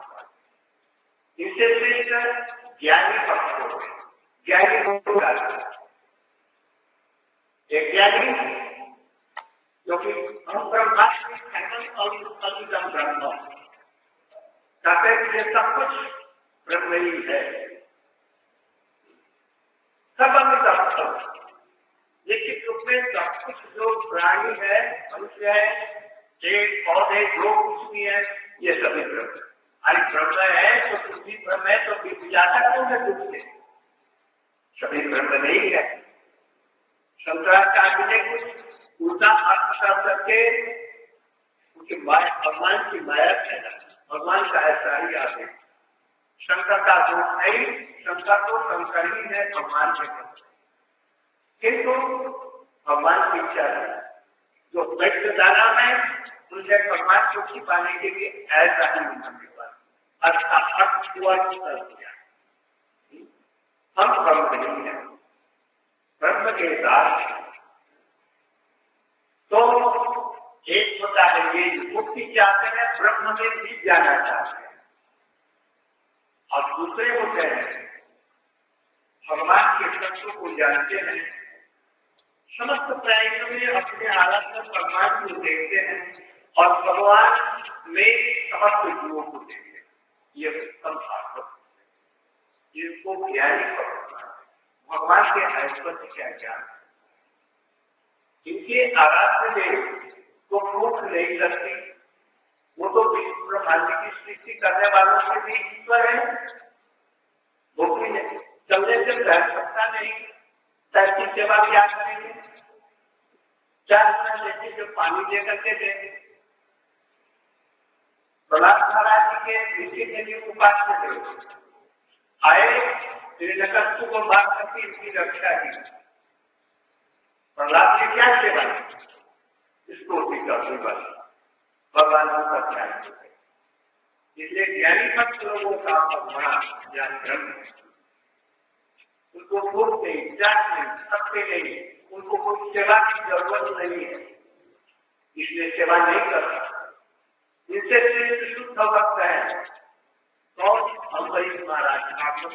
इससे श्रेष्ठ ज्ञानी भक्त हो, ज्ञानी होगा एक ज्ञानी क्योंकि हम ब्रह्मांड ब्रह्म कहते हैं सब कुछ ब्रह्म ही है, सब अमित लेकिन उसमें सब कुछ जो प्राणी है, मनुष्य है, पेड़ पौधे जो कुछ भी है, ये सभी ब्रह्म। अरे ब्रह्म है तो कुछ भी ब्रह्म है, तो विज्ञाता क्यों है कुछ से? सभी ब्रह्म नहीं है, शंकराचार्य ने कुछ उल्टा अर्थ कर करके उनकी भगवान की माया कहना, भगवान का ऐसा ही आदेश। शंकर का दोष नहीं, शंकर तो शंकर ही है, भगवान के किंतु भगवान की इच्छा है जो वैश्य दाना में उनसे भगवान को छिपाने के लिए ऐसा ही उन्होंने अर्थात अर्थ हुआ कर दिया। हम ब्रह्म नहीं है, ब्रह्म के साथ तो एक होता है ये मुक्ति चाहते हैं, ब्रह्म में भी जाना चाहते हैं, और दूसरे होते हैं भगवान के तत्व को जानते हैं, समस्त प्राणियों में अपने आराध्य भगवान को देखते हैं और भगवान में समस्त जीवों को देखते हैं। ये संसार जिनको ज्ञानी भगवान के ऐश्वर्य क्या ज्ञान, इनके आराध्य में तो भूख नहीं लगती, वो तो विश्व ब्रह्मांड की सृष्टि करने वालों से भी ईश्वर है, भूख भी नहीं, चलने से बैठ सकता नहीं, तैसी सेवा क्या करेंगे, चार लेके जो पानी लेकर के देंगे, प्रहलाद महाराज जी के ऋषि के लिए उपास से आए, हिरण्यकश्यप को मार करके इसकी रक्षा की, प्रहलाद ने क्या सेवा इसको करने वाली भगवान का ध्यान, इसलिए ज्ञानी भक्त लोगों का बड़ा ज्ञान ग्रहण है, उनको भूख नहीं, जात नहीं, सत्य नहीं, उनको कोई सेवा की जरूरत नहीं है, इसलिए सेवा नहीं करता। इनसे शुद्ध भक्त है तो अम्बरीश महाराज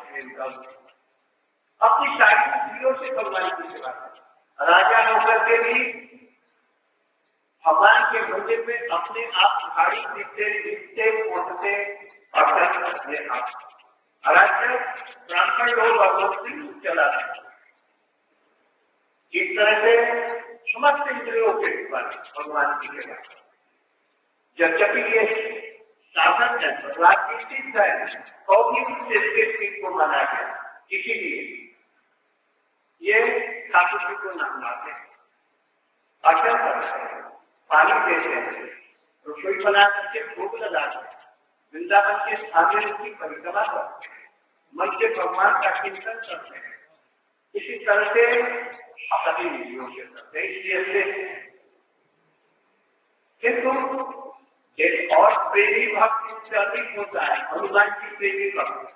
अपनी सारी स्त्रियों से भगवान की सेवा करते, राजा होकर के भी भगवान के मंदिर में अपने आप भारी दिखते दिखते पहुंचते और अपने आप राज्य ब्राह्मण लोग और चलाते हैं। इस तरह से समस्त इंद्रियों के भगवान की सेवा, यद्यपि ये साधन है, प्रहलाद की सिद्ध है, और भी उसके को माना गया, इसीलिए ये ठाकुर जी को नहलाते हैं, अर्चन करते हैं, पानी देते हैं, रसोई बना करके भोग लगाते हैं, वृंदावन के स्थान की परिक्रमा करते हैं, मन से भगवान का चिंतन करते हैं, इसी तरह से सभी विधियों से करते हैं। इसलिए किंतु एक और प्रेमी भक्त से अधिक होता है हनुमान की प्रेमी भक्त,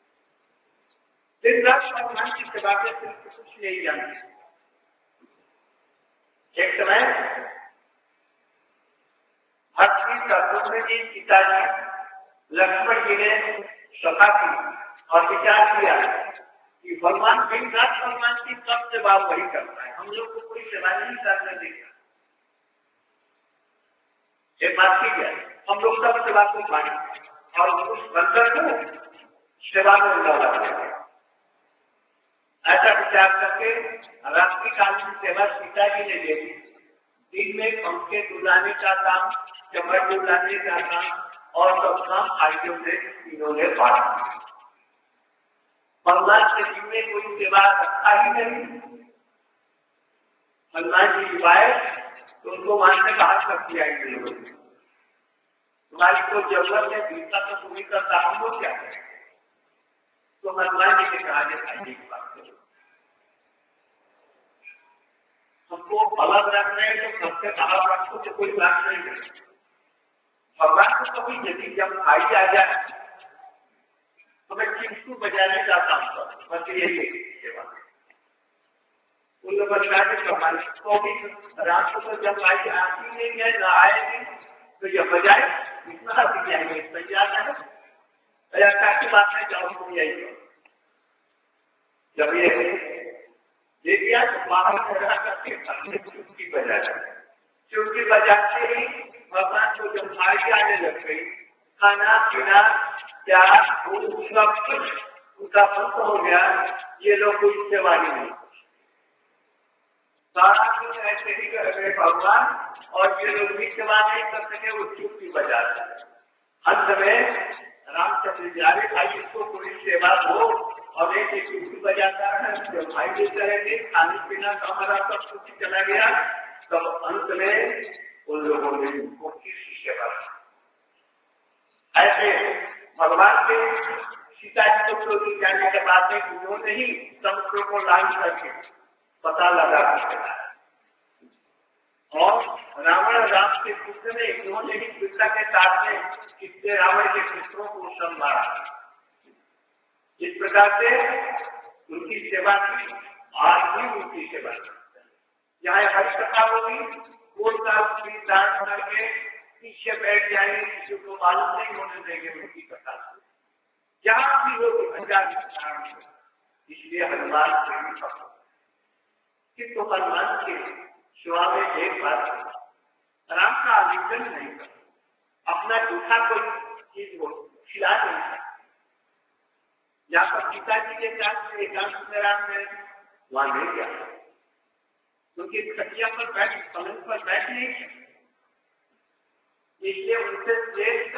दिन रात भगवान की सेवा के कुछ नहीं जानते। एक समय भक्ति शत्रुघ्न जी पिताजी लक्ष्मण जी ने सभा की और विचार किया कि भगवान दिन रात भगवान की कब सेवा वही करता है, हम लोग को कोई सेवा नहीं करने देगा। एक बात ठीक है, हम लोग सब सेवा को माने और उस बंदर को सेवा में लगा ऐसा विचार करके रात्रि काल की सेवा सीता जी ने दे दी। दिन में पंखे डुलाने का काम, चमड़ डुलाने का काम और सब काम आइयों ने इन्होंने बांटा। भगवान के दिन में कोई सेवा रखा ही नहीं। हनुमान जी आए तो उनको वहां से बाहर कर दिया, तुम्हारी को जरूरत है, बीता तो तुम्हें करता, हम लोग क्या करें। तो हनुमान जी ने कहा कि हमको अलग रख रहे हैं तो सबसे बाहर रखो तो कोई बात नहीं है। भगवान को कभी यदि जब भाई आ जाए तो मैं चिंटू बजाने का काम कर, बस यही सेवा। उन लोग भगवान को भी रात को जब भाई आती नहीं है, न आएगी तो यह बजाए, इतना भी जाएंगे, इतना ज्यादा है ऐसा की बात है। जाओ तुम यही जब ये ये किया तो बाहर करके चुटकी बजा चुटकी बजाते ही भगवान को जब भाई आने लग गई, खाना पीना प्यार सब कुछ उनका बंद हो गया। ये लोग कोई सेवा नहीं, सारा कुछ ऐसे ही कर रहे भगवान, और ये लोग भी सेवा नहीं कर सके, वो चुटकी बजाते। अंत में रामचंद्र जी भाई इसको कोई सेवा दो, और एक एक कुर्सी बजाता है, जब भाई भी करेंगे खाने पीना तो हमारा सब कुछ चला गया, तब अंत में उन लोगों ने उनको किसी सेवा ऐसे भगवान के सीता जी को चोरी जाने के बाद में उन्होंने ही समुद्र को लाल करके पता लगा और रावण राम के पुत्र ने उन्होंने ही पिता के साथ में कितने रावण के पुत्रों को संभाला। इस प्रकार से उनकी सेवा की, आज भी उनकी सेवा करते हैं। यहाँ हर कथा होगी वो साल दान करके पीछे बैठ जाएंगे, किसी को मालूम नहीं होने देंगे उनकी कथा। जहाँ भी लोग कारण इसलिए हनुमान प्रेमी भक्त किंतु हनुमान के शिवा में एक बात राम का आलिंगन नहीं कर, अपना जूठा कोई चीज को खिला नहीं सकता। यहाँ पर पिताजी के साथ एकांत में राम में वहां नहीं गया, क्योंकि खटिया पर बैठ पलंग पर बैठ नहीं सकते, इसलिए उनसे श्रेष्ठ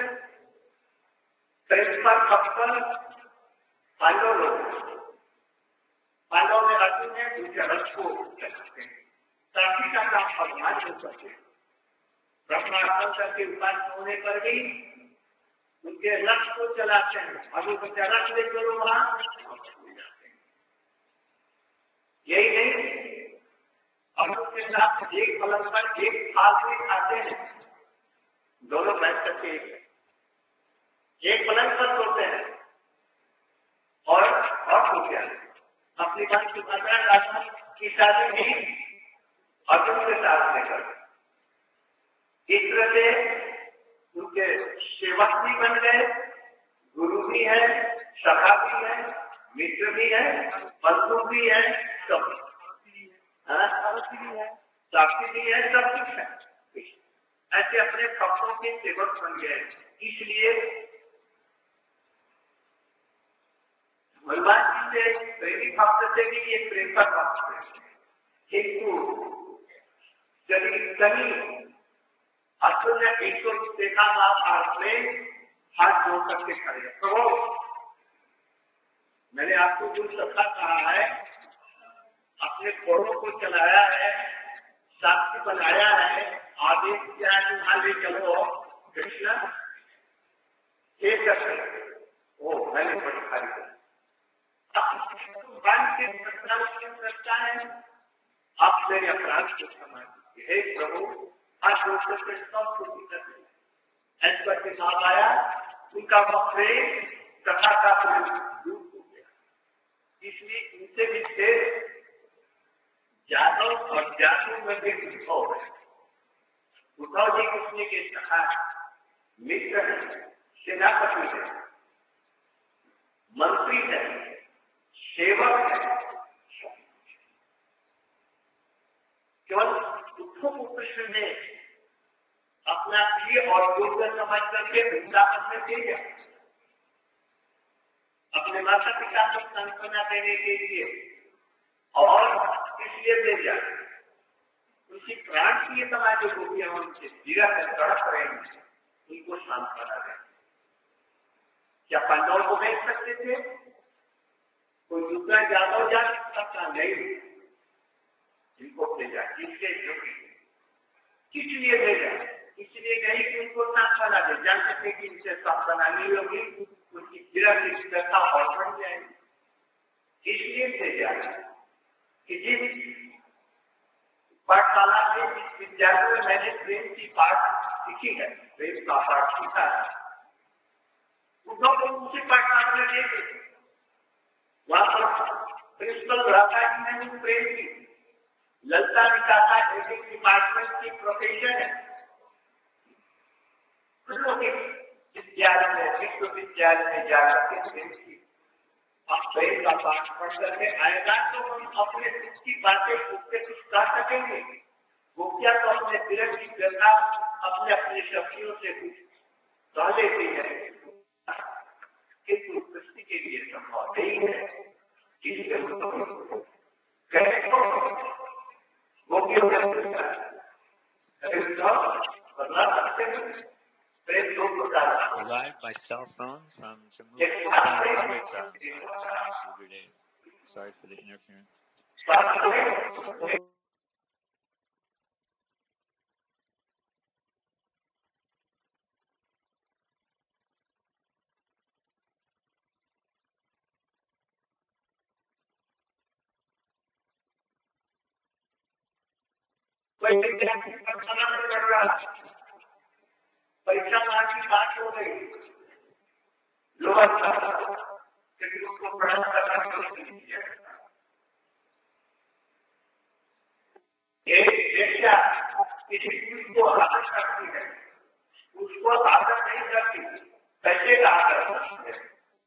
प्रेम पर पक्कर पांडव लोग पांडव में अर्जुन है, दूसरे रथ को चलाते हैं, साथी का काम भगवान हो सकते हैं। ब्रह्मास्त्र के उपाय होने पर भी उनके रथ को चलाते हैं, अभी बच्चा रथ ले चलो वहां जाते हैं। यही नहीं, अब उसके साथ एक पलंग पर एक थाल से खाते हैं, दोनों बैठ करके एक पलंग पर सोते हैं और और हो गया अपनी बात की भद्रा की शादी नहीं अर्जुन के साथ लेकर इस तरह से उनके सेवक भी बन गए, गुरु भी है, सखा भी है, मित्र भी है, बंधु भी है, सब साथी भी है, साथी भी है, सब कुछ है। ऐसे अपने भक्तों के सेवक बन गए। इसलिए भगवान जी से प्रेमी भक्त से भी ये प्रेम का भक्त है, किंतु यदि कहीं अर्जुन ने एक देखा आप में हाथ जोड़ करके खड़े, प्रभु मैंने आपको जो सखा कहा है, अपने घोड़ों को चलाया है, साथी बनाया है, आदेश किया तुम्हारे चलो कृष्ण ये कर ओ मैंने बड़ी खाली करता है, आप मेरे अपराध को क्षमा कीजिए। हे प्रभु आज करके सब कुछ ऐसा के साथ आया, उनका प्रेम कथा का दूर हो गया। इसलिए इनसे भी थे जादव और जादू में भी उद्धव है। उद्धव जी कृष्ण के सखा मित्र है, सेनापति है, मंत्री है, सेवक है। केवल उद्धव को कृष्ण ने अपना प्रिय और योग्य समझ करके वृंदावन में भेजा, अपने माता पिता को सांत्वना देने के लिए, और इसलिए भेजा उनकी प्राण की समाज जो गोपियां उनसे विरह में तड़प रहे हैं, उनको सांत्वना दें। क्या पांडव को भेज सकते थे? कोई दूसरा जादव जा सकता नहीं, इनको भेजा। किसके योगी किसलिए भेजा? इसलिए नहीं कि उनको सांत्वना दे, जानते थे कि इनसे सांत्वना नहीं होगी, उनकी विरह की व्यथा और बढ़ जाएगी। इसलिए भेजा कि जिस पाठशाला से जिस विद्यालय में मैंने प्रेम की पाठ सीखी है, प्रेम का पाठ सीखा है, उद्धव को उसी पाठशाला में देखे। वहां पर प्रिंसिपल राधा जी ने प्रेम की, ललता विकासा एडिटिंग डिपार्टमेंट की प्रोफेशन है, विद्यालय में विश्वविद्यालय में जाकर के प्रेम की। अब प्रेम का पाठ पढ़ करके आएगा तो हम अपने सुख की बातें उससे कुछ कर सकेंगे। वो क्या तो अपने विरह की व्यथा अपने अपने शब्दों से कुछ कह लेती है, किंतु कृष्ण के लिए संभव नहीं है। वो क्यों बदला सकते हैं? Arrived by cell phone from Jammu Amritsar. Sorry for the interference. परीक्षा की बात हो रही लोग उसको पढ़ाना एक शिक्षा किसी चीज को हासिल करती है उसको हासिल नहीं करती पैसे का हासिल करती है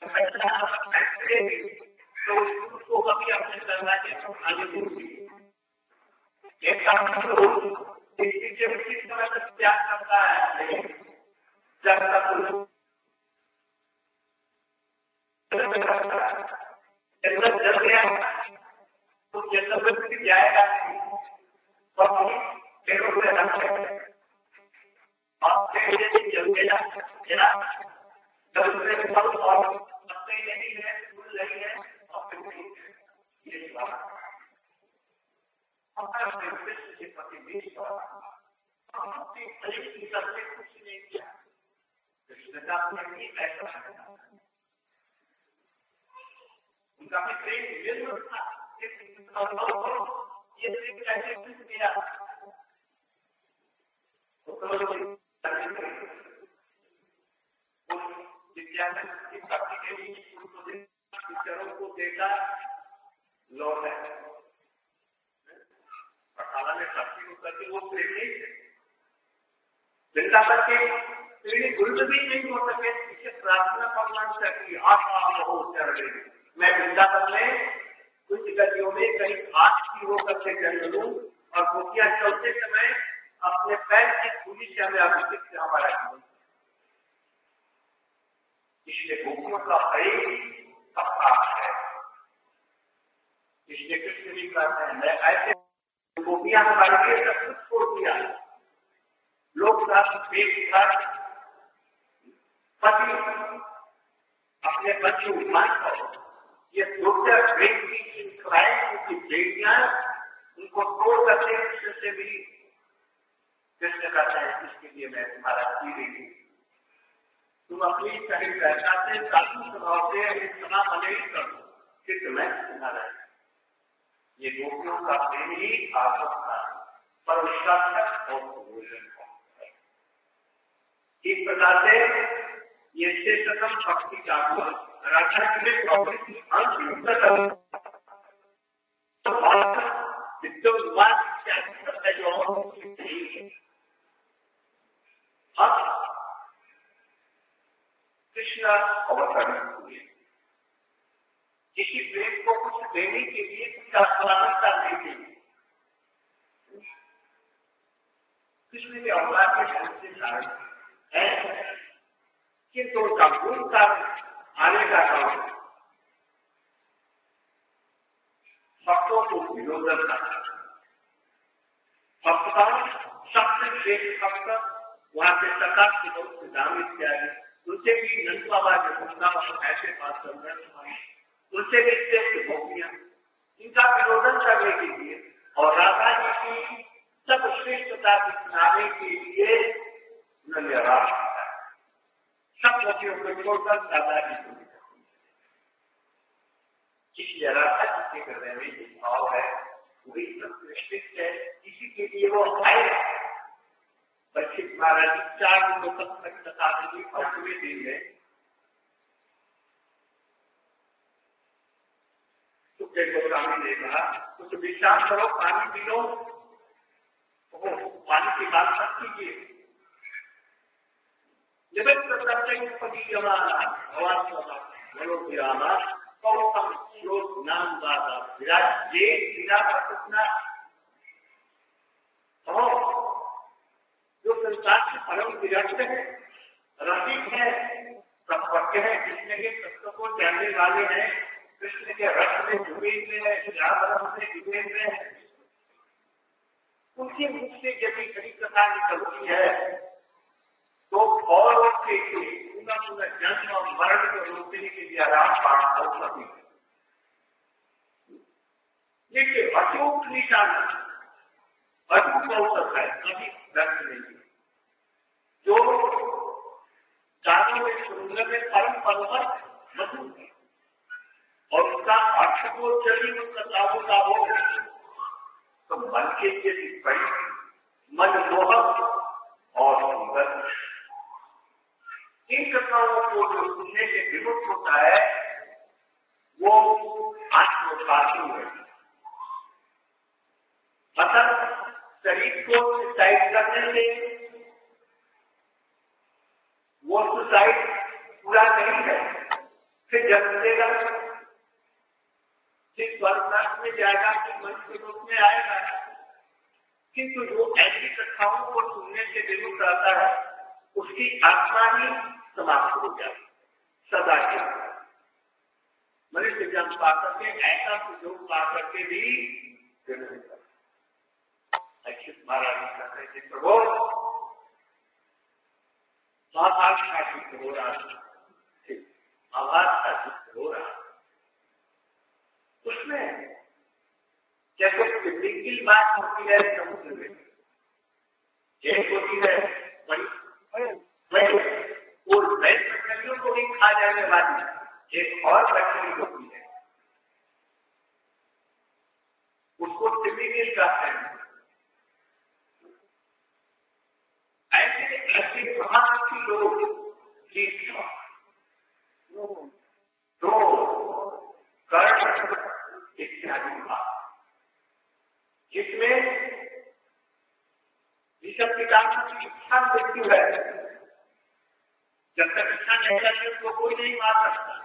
तो उसको कभी अपने करना के आगे बढ़ती एक काम तो किसी से किस तरह से त्याग करता है जब तक जन्नत जल गया तो जन्नत में भी जाएगा नहीं और पेड़ों में रहते हैं और पेड़ जल गया है ना जब उसमें फल और पत्ते नहीं है फूल नहीं है और ये बात हमारा विश्व के प्रति विश्व अपने शरीर की सबसे कुछ नहीं किया कृष्णता ने भी ऐसा उनका भी प्रेम निर्भर था ये प्रेम कैसे कुछ किया विद्यार्थी की भक्ति के लिए टीचरों को देखा लौट है पठाला ने भक्ति को करके वो प्रेम नहीं थे वृंदावन के पीढ़ी गुरु भी नहीं हो सके इसे प्रार्थना भगवान से की आशा हो चढ़े मैं वृंदावन में कुछ गतियों में कहीं हाथ की होकर के जन्म लूं और गोपियां चलते समय अपने पैर की धूलि से हमें अभिषेक से हमारा जीवन इसलिए गोपियों का प्रेम सबका है इसलिए कृष्ण भी कहते हैं मैं ऐसे गोपियां हमारे लिए सब कुछ छोड़ दिया लोग पति अपने बच्चे उठान कर ये दूसरा ग्रेट की की बेटियां उनको तोड़ करते कृष्ण से भी कृष्ण कहता है इसके लिए मैं तुम्हारा जी रही तुम अपनी शरीर पैसा से साधु स्वभाव से इतना मने करो कि तुम्हें तुम्हारा ये गोपियों का प्रेम ही आत्म था पर उसका और भोजन इस प्रकार से ये श्रेष्ठतम भक्ति का राधा के अंतिम प्रकरण विद्वान जो अब कृष्ण अवतरण हुए किसी प्रेम को कुछ देने के लिए उसका स्वागत नहीं देंगे कृष्ण के अवतार के ढंग से कारण है किंतु उसका गुण का आने का काम भक्तों को विरोधन करना भक्तता सबसे श्रेष्ठ भक्त वहां से सकाश के लोग दाम इत्यादि उनसे भी नंद बाबा जो ऐसे बात कर रहे उनसे भी श्रेष्ठ गोपियां इनका विरोधन करने के लिए और राधा जी की सब श्रेष्ठता दिखाने के लिए उन्होंने राष्ट्र सब गोपियों को छोड़कर राधा जी को इसलिए राधा जी के हृदय में जो भाव है वही सबसे है इसी के लिए वो आए परीक्षित महाराज चार लोग तथा पांचवें दिन में सुखे गोस्वामी ने कहा कुछ विश्राम करो पानी पी लो पानी की बात मत कीजिए श्लोक नाम दाता विराट जे विराट अपना जो संसार के परम विराट है रसिक है तत्वज्ञ है कृष्ण के तत्व को जानने वाले हैं कृष्ण के रस में डूबे हुए हैं रस में डूबे हुए हैं उनके मुख से जब कड़ी कथा निकलती है तो कौरवों के पूरा पूरा जन्म और मरण को रोकने के लिए राम बाण को सभी देखिए अचूक निशान अचूक अवसर है, कभी व्यर्थ नहीं। जो चारों में सुंदर में परम पर्वत मधुर है और उसका अर्थ को यदि उसका ताबो ताबो तो मन के लिए बड़ी मनमोहक और सुंदर। इन कथाओं को जो सुनने से विमुक्त होता है वो आत्मोपासी है। अतः शरीर को सुसाइड करने से वो सुसाइड पूरा नहीं है, फिर जन्मेगा, फिर स्वर्गनाश में जाएगा, फिर मनुष्य रूप में आएगा। किंतु जो ऐसी कथाओं को सुनने से विमुक्त रहता है उसकी आत्मा ही समाप्त हो जाती सदा के। मनुष्य जन्म पा करके ऐसा सुयोग पा करके भी महाराज कहते थे प्रभु आवाज का चित्र हो रहा है, आवाज का चित्र हो रहा है, उसमें जैसे बिजली की बात होती है समुद्र में एक होती है बड़ी वो नए मछलियों को भी खा जाने वाली एक और मछली होती है, उसको टिपिकल कहते हैं। ऐसे ऐसे महान लोग तो कर्ण इत्यादि जिसमें ऋषभ पितामह की इच्छा मृत्यु है, जब तक इच्छा नहीं करती उसको कोई नहीं मार सकता।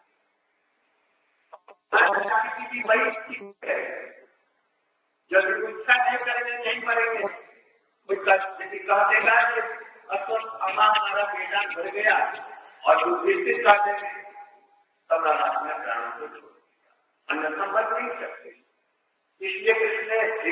की वही स्थिति है, जब इच्छा नहीं करेंगे नहीं मरेंगे। कोई यदि कह देगा कि अमा हमारा बेटा मर गया और जो विकसित कर देंगे तब अपने प्राणों को छोड़ देगा, अन्यथा मर नहीं सकते। इसलिए किसने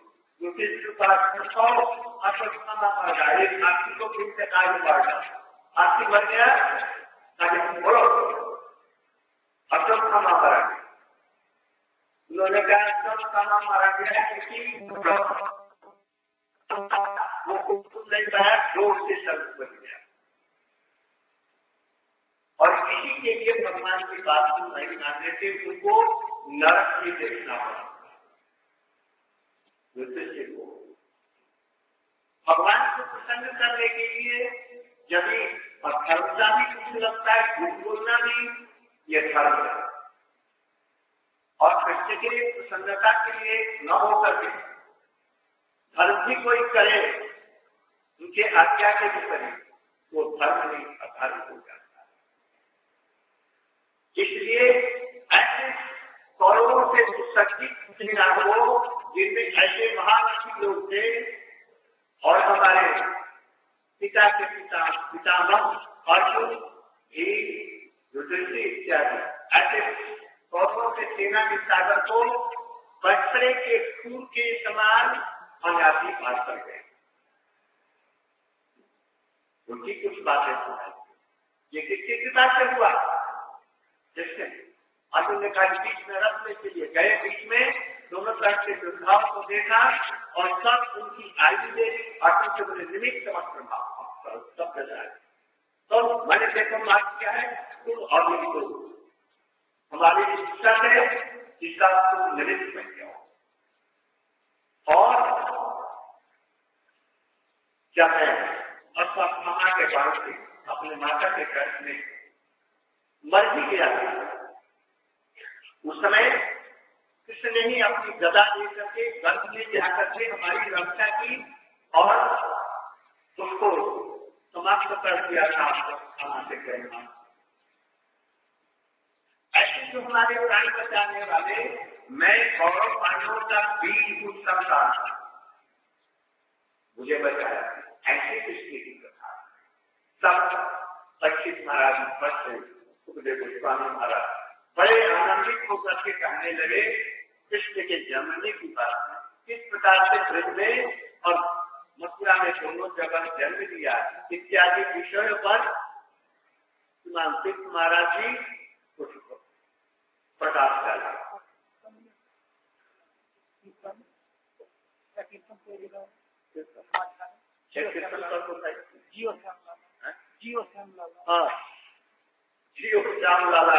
हाथी को फिर से कार्य बांटा, हाथी मर गया बोलो अश्वत्थामा मारा गया। उन्होंने कहा अश्वत्थामा मारा गया क्योंकि वो कुछ नहीं पाया, जोर से शब्द बन गया। और किसी के लिए भगवान की बात को नहीं मानने से उनको नरक ही देखना पड़ा। को भगवान को प्रसन्न करने के लिए यदि धर्मता भी कुछ लगता है, झूठ बोलना भी ये धर्म है। और कृष्ण के प्रसन्नता के लिए न होकर के धर्म भी कोई करे, उनके आज्ञा के भी करे, वो धर्म नहीं अधर्म हो जाता है। इसलिए ऐसे कौरवों से शक्ति हो जिनमें ऐसे महान लोग थे और हमारे पिता के पिता पितामह अर्जुन ही युधिष्ठिर इत्यादि ऐसे कौरवों के सेना के सागर को बछड़े के खून के समान अनादि पार कर गए। उनकी कुछ बातें सुनाई, ये किसकी कृपा से हुआ? जिसने अर्जुन ने कहा बीच में रखने के लिए गए, बीच में दोनों तरफ से योद्धाओं को देखा और सब उनकी आयु दे अर्जुन से बोले निमित्त समर्पण भाव सब जाए। तो मैंने देखो बात क्या है, तुम अभी तो हमारी शिक्षा है जिसका तुम निमित्त बन जाओ। और क्या है अश्वत्थामा के बाण से अपने माता के गर्भ में मर भी गया। उस समय कृष्ण ने ही अपनी गदा दे करके गर्भ में जाकर के हमारी रक्षा की और उसको समाप्त कर दिया था से कहना। ऐसे जो हमारे प्राण बचाने वाले मैं कौरव पांडवों का बीज हूं संसार, मुझे बचाया। ऐसी सृष्टि की कथा सब परीक्षित महाराज स्पष्ट सुखदेव गोस्वामी महाराज बड़े आनंदित होकर के कहने लगे कृष्ण के जन्मने की बात किस प्रकार से ब्रज में और मथुरा में दोनों जगह जन्म लिया इत्यादि विषयों पर मानसिक महाराज जी कुछ प्रकाश डाला। हाँ जियो श्याम लाला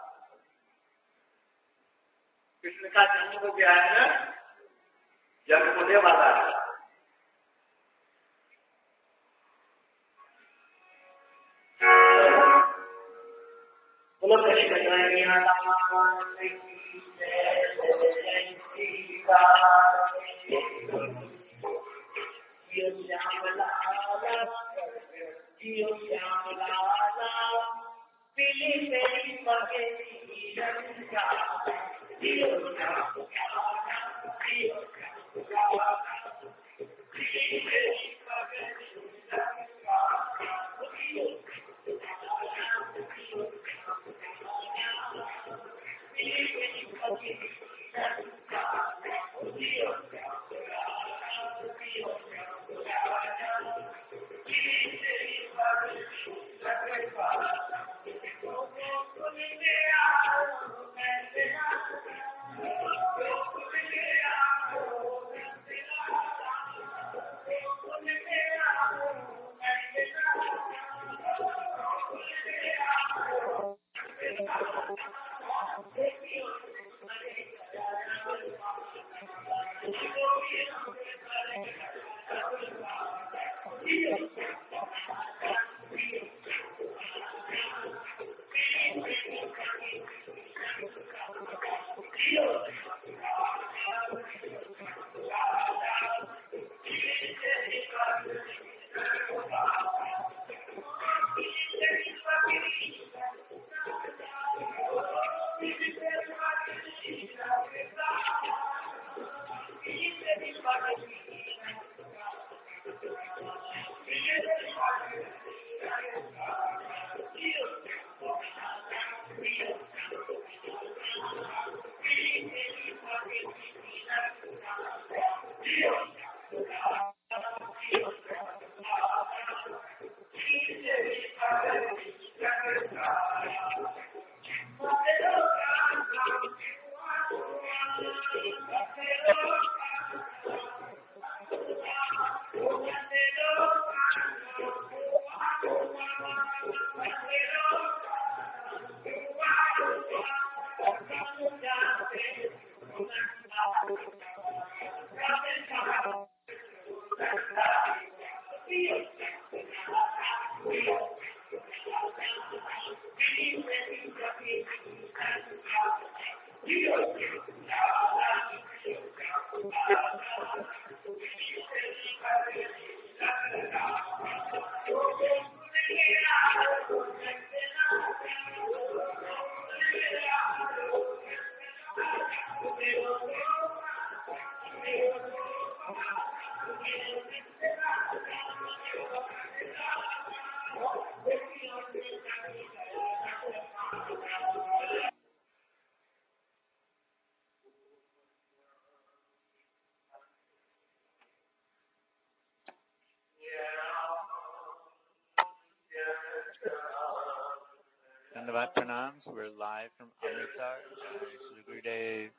कृष्ण का जन्म हो गया है ना, जन्म होने वाला है। बोलो कृष्ण कन्हैया लाल की जय, जय श्री राम। जियो श्याम लाला, जियो श्याम लाला, पीली मेरी पगड़ी रंगा, जियो श्याम लाला, जियो श्याम लाला, पीली मेरी पगड़ी रंगा, जियो Dandavat pranams. We're live from Amritsar. Jai Shri Gurudev.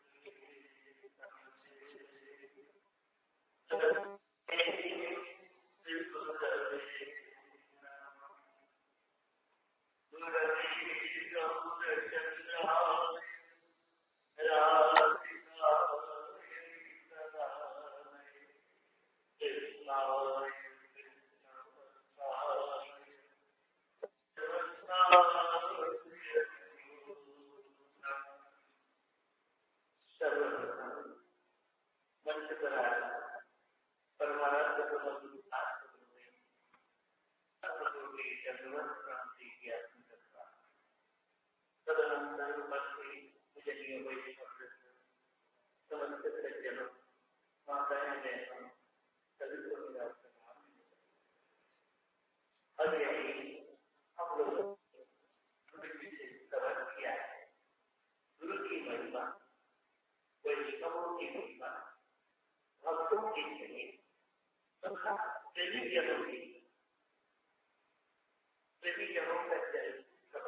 तथा प्रेमी जनों की प्रेमी जनों का चरित्र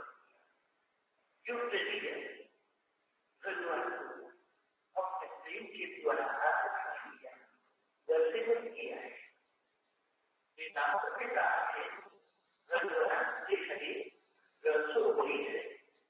जो प्रेमी जन भगवान को अपने प्रेम के द्वारा आकर्षित किया, दर्शन किया है। वेदांत के कहा है भगवान से खड़े रसो वही है,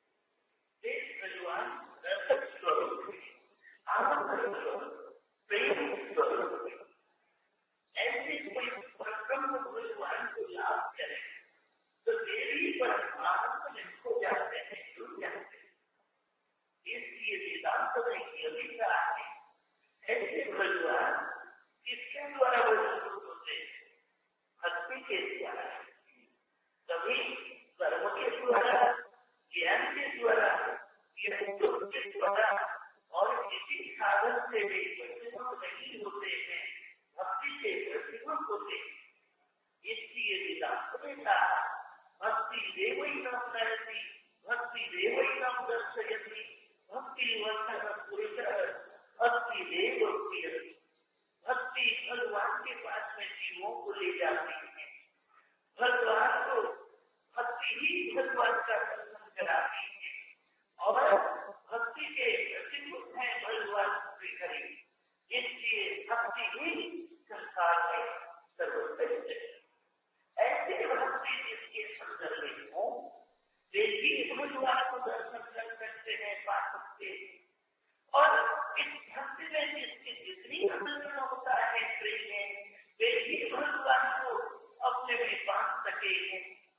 भगवान दर्शक स्वरूप है, आनंद स्वरूप, प्रेम स्वरूप है। ऐसे कोई परब्रह्म भगवान को लाभ करे तो देवी परमात्मा में खो जाते हैं, जुड़ जाते हैं। इसलिए वेदांत में यह भी कहा है ऐसे भगवान किसके द्वारा वसूल होते हैं? भक्ति के द्वारा, कभी कर्म के द्वारा, ज्ञान के द्वारा, योग के द्वारा और किसी साधन से भी प्रतिबंध नहीं होते हैं, भक्ति के प्रतिबंध होते हैं। इसलिए वेदांत में कहा भक्ति देवैनं नरति, भक्ति देवैनं दर्शयति, भक्ति वर्धन पुरुषः, भक्ति देव प्रियति। भक्ति भगवान के पास में जीवों को ले जाती है, भगवान को भक्ति ही भगवान का दर्शन कराती है और भक्ति के प्रतिबंध है भगवान श्री हरि। इसलिए भक्ति ही संसार में सर्वश्रेष्ठ है। ऐसे भक्ति जिसके संदर्भ में हो वे ही भगवान को दर्शन कर सकते हैं, पा सकते हैं। और इस भक्ति में जिसकी जितनी आनंद होता है प्रेम में, वे ही भगवान को अपने में बांध सकेंगे।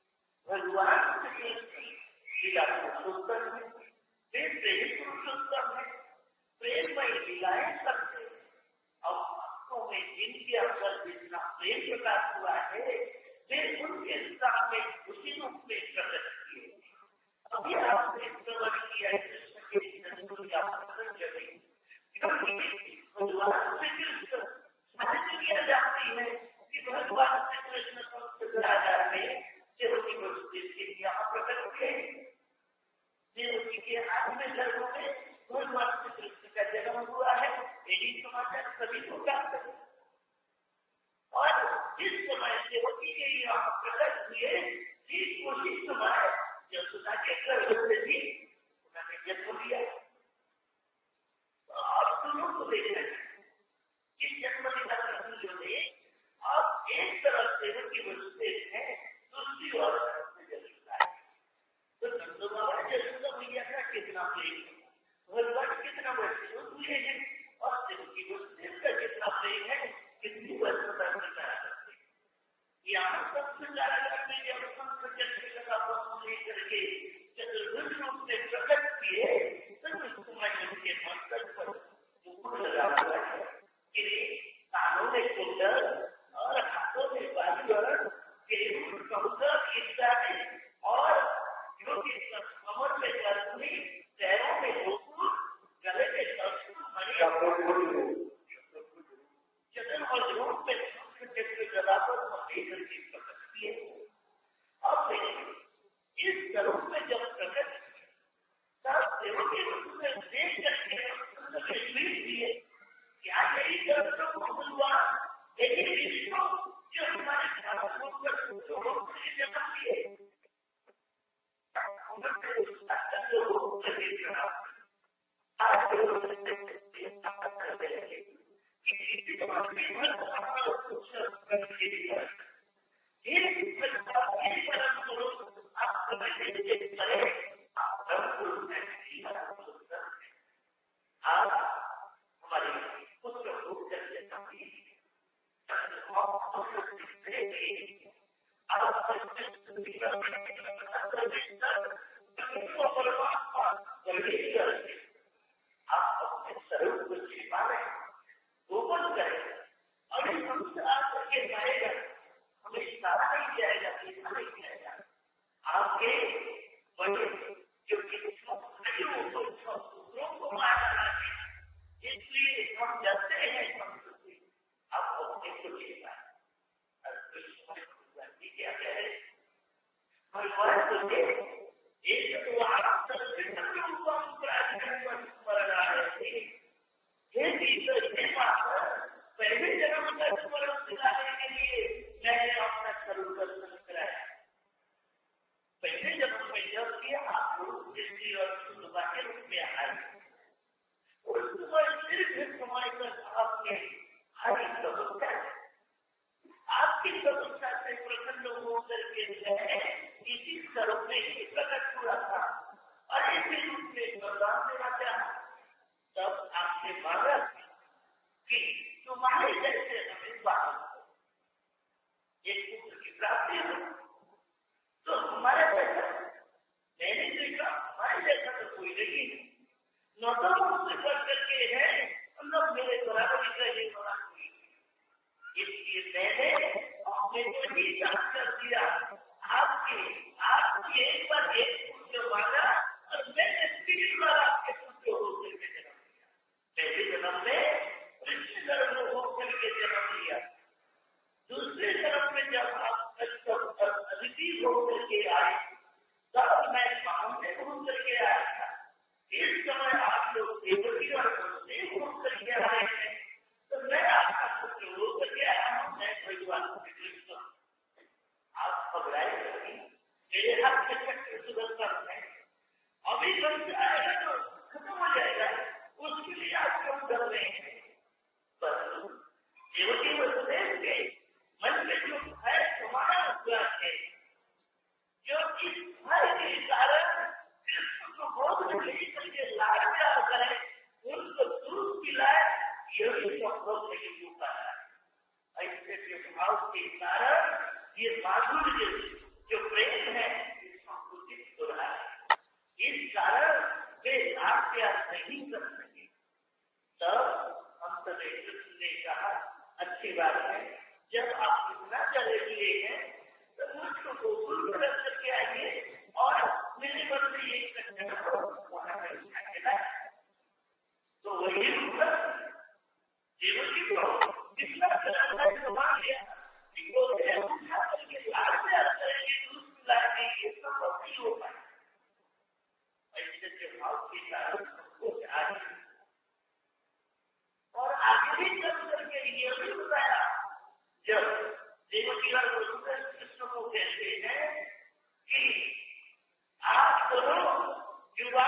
भगवान से लीला पुरुषोत्तम है, वे प्रेम पुरुषोत्तम है, प्रेम में लीलाएं करते हैं। अब भक्तों में जिनके अंदर जितना प्रेम प्रकाश हुआ है वे उनके सामने उसी रूप में प्रकट किए। अभी आपने श्रवण किया कृष्ण के जन्म या जगह भगवान से कृष्ण साहित्य किया जाती है कि भगवान से कृष्ण संस्कृत में देवकी वसुदेव यहाँ प्रकट हुए। देवकी के हाथ में जन्म में भगवान से कृष्ण का जन्म हुआ है, यही समाचार सभी को प्राप्त है। और जिस समय देवकी के यहाँ प्रकट हुए ठीक उसी समय यशोदा के गर्भ से भी उन्होंने जन्म लिया। तो आप दोनों को देख रहे हैं इस जन्म लीला प्रसंग में आप एक तरफ देवकी वसुदेव है, दूसरी ओर यशोदा है। तो नंद बाबा यशोदा मैया का कितना प्रेम है, भगवान कितना वैष्णव हुए हैं और देवकी वसुदेव का कितना प्रेम है, कितनी वैष्णवता करा सकते। यहाँ सबसे ज्यादा करने जब संस्कृत का प्रश्न लेकर के चतुर्भुज रूप में प्रकट किए तो उसमें उनके मंत्र पर मुकुट लगा हुआ है, कानों में कुंडल और हाथों में बाजूगर और जो कि कमर में गर्मी, पैरों में मुकुट, गले में चतुर्भुज रूप में प्रकट किए। अब इस स्वरूप में जब प्रकट तब देवकी में देख करके दिए क्या यही दर्शक भगवान यही विष्णु जो हमारे जन्म किए पहले जन्म का स्मरण दिलाने नौतम से बढ़ करके है मतलब मेरे बराबर ही बना हुई इसलिए मैंने अपने को ही जान कर दिया आपके आपकी एक बार एक पुण्य माना और मैंने तीन बार आपके पुण्य होकर के जन्म दिया पहले जन्म में कृष्ण जन्म होकर के जन्म दिया दूसरे जन्म में जब आप अतिथि होकर के आए तब मैं सामने घूम करके आया था इस समय आप लोग देवकी और देव घूम करके आए हैं तो मैं आपका पुत्र होकर के आया हूँ मैं भगवान कृष्ण आप घबराए नहीं मेरे हाथ में चक्र सुदर्शन है अभी बन जाएगा तो खत्म हो जाएगा उसके लिए आप क्यों डर रहे हैं परंतु देवकी वसुदेव के मन में जो है तुम्हारा उपवास है जो इस भय के कारण कृष्ण को बहुत लेकर के लाड़ प्यार करे उनको दूध पिलाए यही संभव नहीं हो पा रहा है ऐसे के भाव के कारण ये माधुर्य जो प्रेम है संकुचित हो रहा है इस कारण वे लाड़ प्यार नहीं कर सके तब हम सभी कृष्ण ने कहा अच्छी बात है जब आप इतना चले हुए हैं तो मुझको गोकुल को रख करके आइए और मेरे मन में यही करना तो वही देवकी को जितना घुमा लिया लाल से करेंगे दूध पिलाएंगे ये सब नहीं हो पाए ऐसे के भाव के कारण और आगे भी चल करके ये भी बताया जब देवकी और कृष्ण को कहते हैं कि आप करो युवा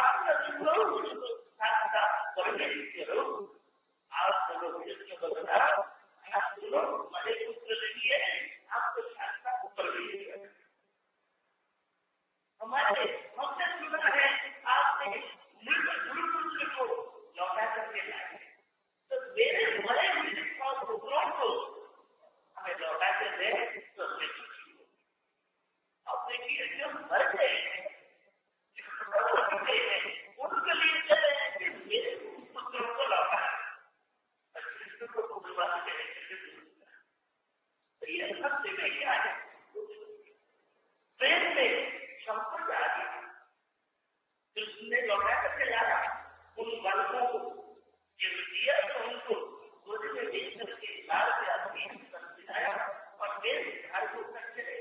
करो आप करो कृष्ण को बता आप करो हमारे पुत्र नहीं है आपको शास्त्रा ऊपर भी हमारे हमने सुना है आपने गुरु पुत्र को लौटा करके लाए तो मेरे बड़े पुत्रों को हमें लौटा के दे तो अब देखिए जो मर गए उनके लिए चले कि मेरे पुत्रों को लौटा कृष्ण को कुमार ये सबसे में क्या है प्रेम में संकट आ गया कृष्ण ने लौटा करके लाया उन बालकों को जब दिया तो उनको गोद में देख करके लाल से आदमी समझाया और फिर घर को चले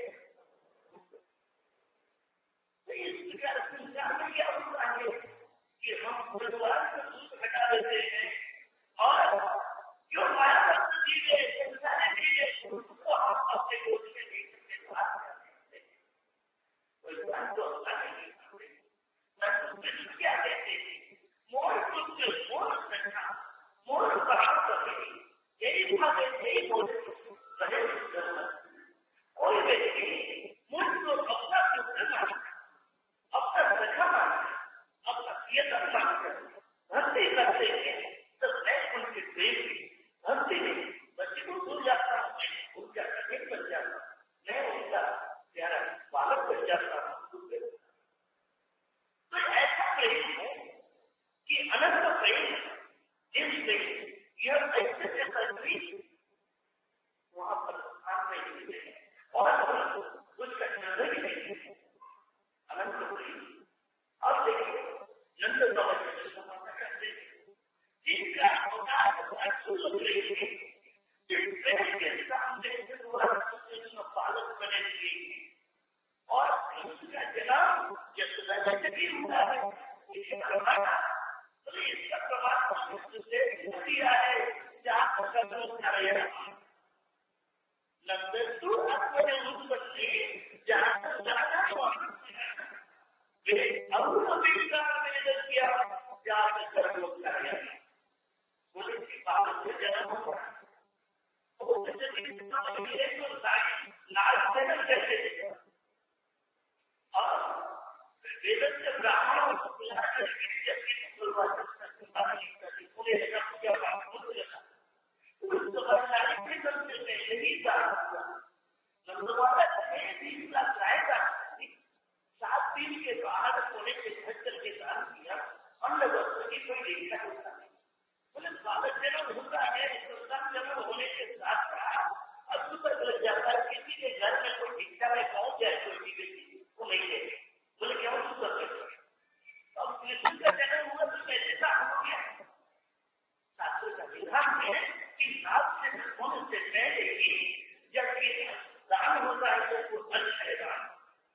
तो इस प्रकार संसार में क्या होता है कि हम भगवान को दूध हटा देते हैं और जो माया भक्त चीजें संसार चीजें उसको हम अपने गोद में देख करके बाहर जाते हैं कोई बात तो होता नहीं कृष्ण क्या कहते थे मोर पुत्र मोर सखा मोर प्राप्त यही भाव यही बोले कोई व्यक्ति मुझको अपना पुत्र माना अपना सखा माना अपना प्रियतम मानकर भक्ति करते हैं तो मैं उनके प्रेम की भक्ति में बच्चे को भूल जाता हूँ मैं उनका कठिन बन जाता हूँ मैं उनका प्यारा बालक बन जाता हूँ तो ऐसा प्रेम है कि अनंत प्रेम जिसमें यह ऐसे से तस्वीर वहां पर स्थान नहीं मिले और उसका निर्णय नहीं है अनंत प्रेम अब देखिए नंद बाबा करते जिनका असूल प्रेम जिस प्रेम के सामने पालक बने हुए और उसका जन्म यशोदा जी हुआ है तो इसका प्रभाव से दिया है जहाँ नंद तू अपने रूप बच्चे जहाँ जाना वे अवकाल में जब किया जहाँ कर्म कार्य बोले कि बाप से जन्म हुआ लाल जन्म कैसे और वेदस्य ब्राह्मण सात दिन के बाद सोने से घर करके दान किया अन्न वस्त्र की कोई देखा होता है। बोले बालक जन्म होता है तो जन्म होने के साथ साथ अब पता लग जाता है किसी के घर में कोई भिक्षा में पहुंच जाए कोई व्यक्ति वो नहीं देते। बोले क्या वो करते अब कृष्ण का जन्म हुआ तो कैसे दान हो गया? शास्त्र का विधान है कि नाथ से होने से पहले ही जब ये दान होता है तो वो अच्छा है दान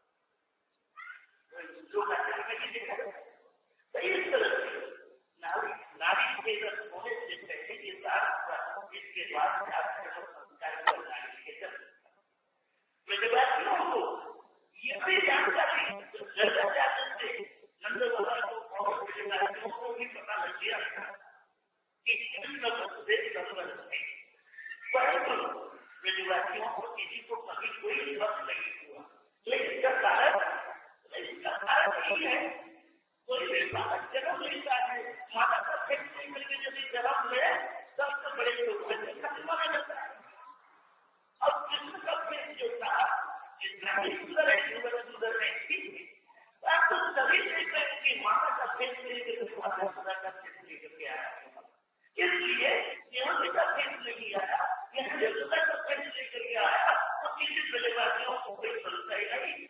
जो का जन्म नहीं देखा तो इस तरह से नारी नारी के जन्म होने से पहले ये दान हुआ इसके बाद नारी के जन्म विद्यार्थियों को ये भी जानकारी जगह जाते थे नंद बाबा को और विद्यार्थियों को भी पता लग गया कि कृष्ण वसुदेव दशरथ है परंतु विद्यार्थियों को किसी को कभी कोई वक्त नहीं हुआ। लेकिन इसका कारण इसका कारण यही है कोई भी बालक जन्म लेता है माता का पेट से मिलकर यदि जन्म ले सबसे बड़े लोग माना जाता है। अब कृष्ण का पेट जो था इतना ही सुंदर है सुंदर सुंदर है ठीक है तो सभी देखते हैं कि माता का पेट लेकर माता का पेट लेकर के आया इसलिए केवल का पेट नहीं आया यह जगह का पेट लेकर के आया तो किसी परिवारों को कोई समझता ही नहीं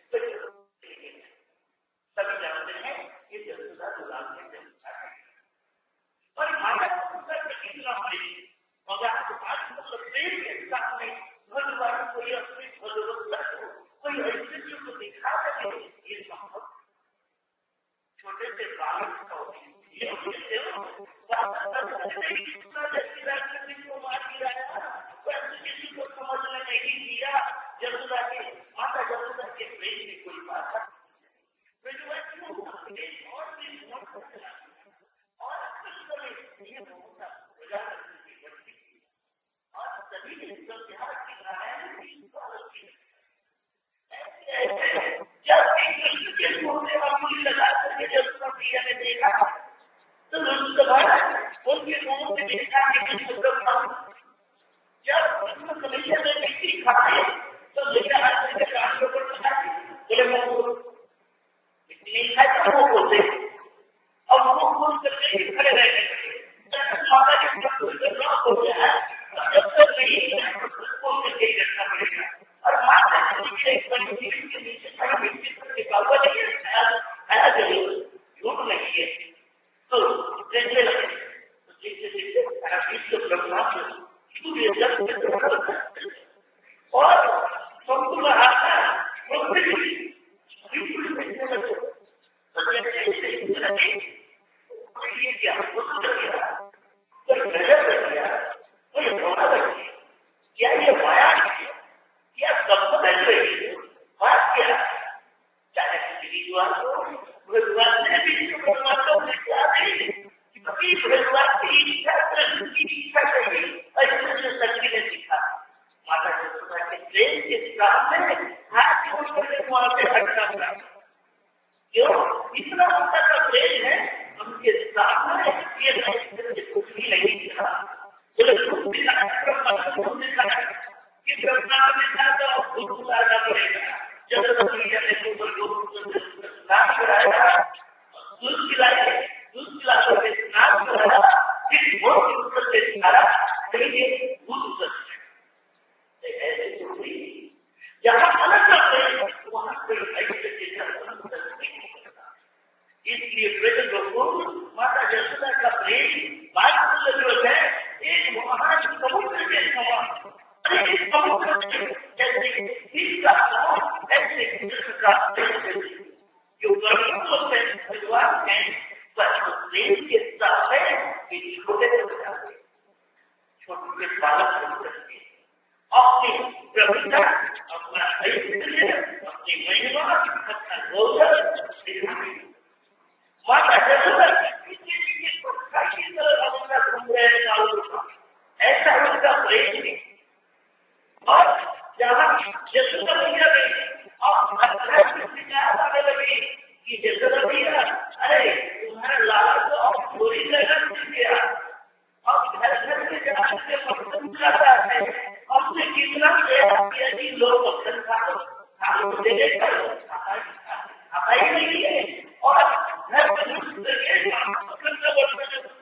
सभी जानते हैं ये जगह गुलाम में जन्मता है और माता का सुंदर कितना बड़ी मगर आज मतलब प्रेम के साथ में भगवान को यह अपनी भगवत्ता को कोई ऐसे को दिखा सके ये संभव छोटे से बालक को ये को मार गिराया किसी को समझ में नहीं दिया जसुदा के माता जसुदा के प्रेम की कोई बात और भी और ये और सभी संध्या की नारायण की जब कृष्ण के मुंह से अंगुली लगा करके जब प्रिया ने देखा तो उनके मुंह से देखा कि कृष्ण जब कृष्ण कन्हैया ने मिट्टी खाए तो लेकर हाथ से कान के ऊपर चढ़ा बोले मुंह मिट्टी नहीं खाए तो मुंह बोलते अब मुंह खोल करके खड़े रहने माता के सब हो गया है जब तक नहीं खोल करके रखना पड़ेगा और माता के नीचे खड़ा मिट्टी पर निकालवा चाहिए खाया जरूर झूठ नहीं है तो देखने लगे तो देखते देखते सारा विश्व ब्रह्मा सूर्य जब और सबको लगाता वो पृथ्वी देखने लगे तो जैसे लगे ये क्या हो गया कोई नजर लग गया कोई रोना लग गया क्या ये माया क्या सब बदल रही है बात क्या चाहे किसी द्वार को भगवान ने भी भगवान को क्या नहीं कभी भगवान की इच्छा की इच्छा नहीं ऐसे जो शक्ति ने सीखा माता जसुदा के प्रेम के सामने हाथ जोड़ करके वहां से हटना पड़ा क्यों इतना उनका का प्रेम है उनके सामने ये कुछ भी नहीं दिखा बोले कुछ भी नहीं कि ब्रह्मा ने कहा तो खुद उतारना पड़ेगा जब तक दुनिया ने ऊपर नाश कराया दूध पिलाए दूध पिला करके नाश कराया फिर बहुत ऊपर से निकाला कहीं दूध ऊपर से ऐसे चुपड़ी जहाँ अलग करते वहाँ कोई ऐसे इसलिए प्रेम लोगों माता जसुदा का प्रेम बात जो है एक महान समुद्र के समान जैसे इसका ऐसे कृष्ण का जो भगवान है प्रेम के साथ है छोटे छोटे छोटे बालक अपनी प्रभुता अपना ऐश्वर्य अपनी महिमा अपना गौरव माता जसुदा ऐसा उसका प्रेम है और जहाँ जसुदा मैया आने लगी कि जसुदा मैया अरे तुम्हारा लाला तो अब पूरी जगह मिल गया अब घर घर में जाकर मक्खन खाता है हमसे कितना प्रयास किया कि लोग मक्खन खाओ खाओ दे देकर खाता ही नहीं है और घर में मक्खन का बर्तन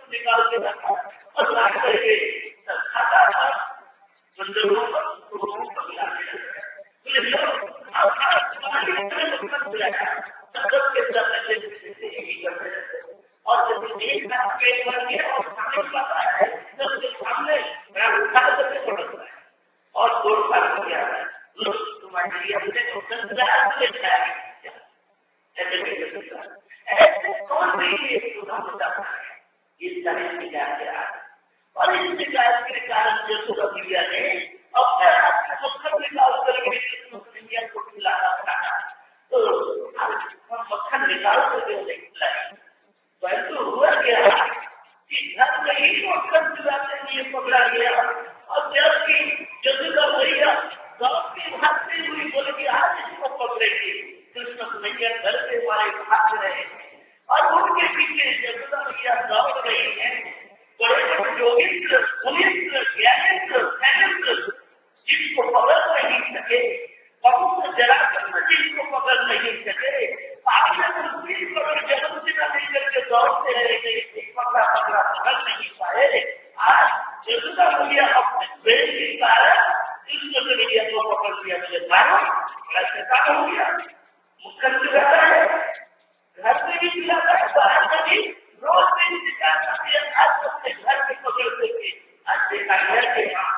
करके खाता था बंदरों को लोगों को खिलाने लगा। बोले लो आप तुम्हारी तरह मत बुलाया सब के सब ऐसे यही करते रहते और जब एक साथ पेट भर गया और खाने की बात है तो उसके सामने मैं उठा करके पड़ता है और दौड़ भाग किया है लो तुम्हारे लिए अपने को संस्कार लेता है ऐसे ऐसे कौन सी चीज तुम्हें बताता है इस तरह की जाते हैं और इस शिकायत के कारण जो सुरभिया ने अपने मक्खन निकाल करके दुनिया को खिलाना था तो हम मक्खन निकाल करके उसे खिलाए परंतु हुआ क्या कि घर में ही मक्खन चुराते हुए पकड़ा गया और जबकि जदुदा भैया गाँव की भागती हुई बोल के आज इसको पकड़ेगी कृष्ण भैया घर से हमारे भाग रहे हैं और उनके पीछे जदुदा भैया दौड़ रही है बड़े बड़े योगिंद्र मुनिंद्र ज्ञानेंद्र ज्ञानेंद्र जिसको पकड़ नहीं सके बहुत जरा जिसको पकड़ नहीं सके आपने मुस्लिम पकड़ जन्म से नहीं करके दौड़ते रहे पकड़ा पकड़ा पकड़ नहीं पाए आज जदुदा भैया अपने प्रेम के कारण कृष्ण भैया को पकड़ लिया मुझे मारो ऐसे काम हो गया मुक्कन चुराता है घर से भी खिलाता है बाहर से भी रोज दिन सिखाता है आज अपने घर में पकड़ते थे आज देखा गया कि हाँ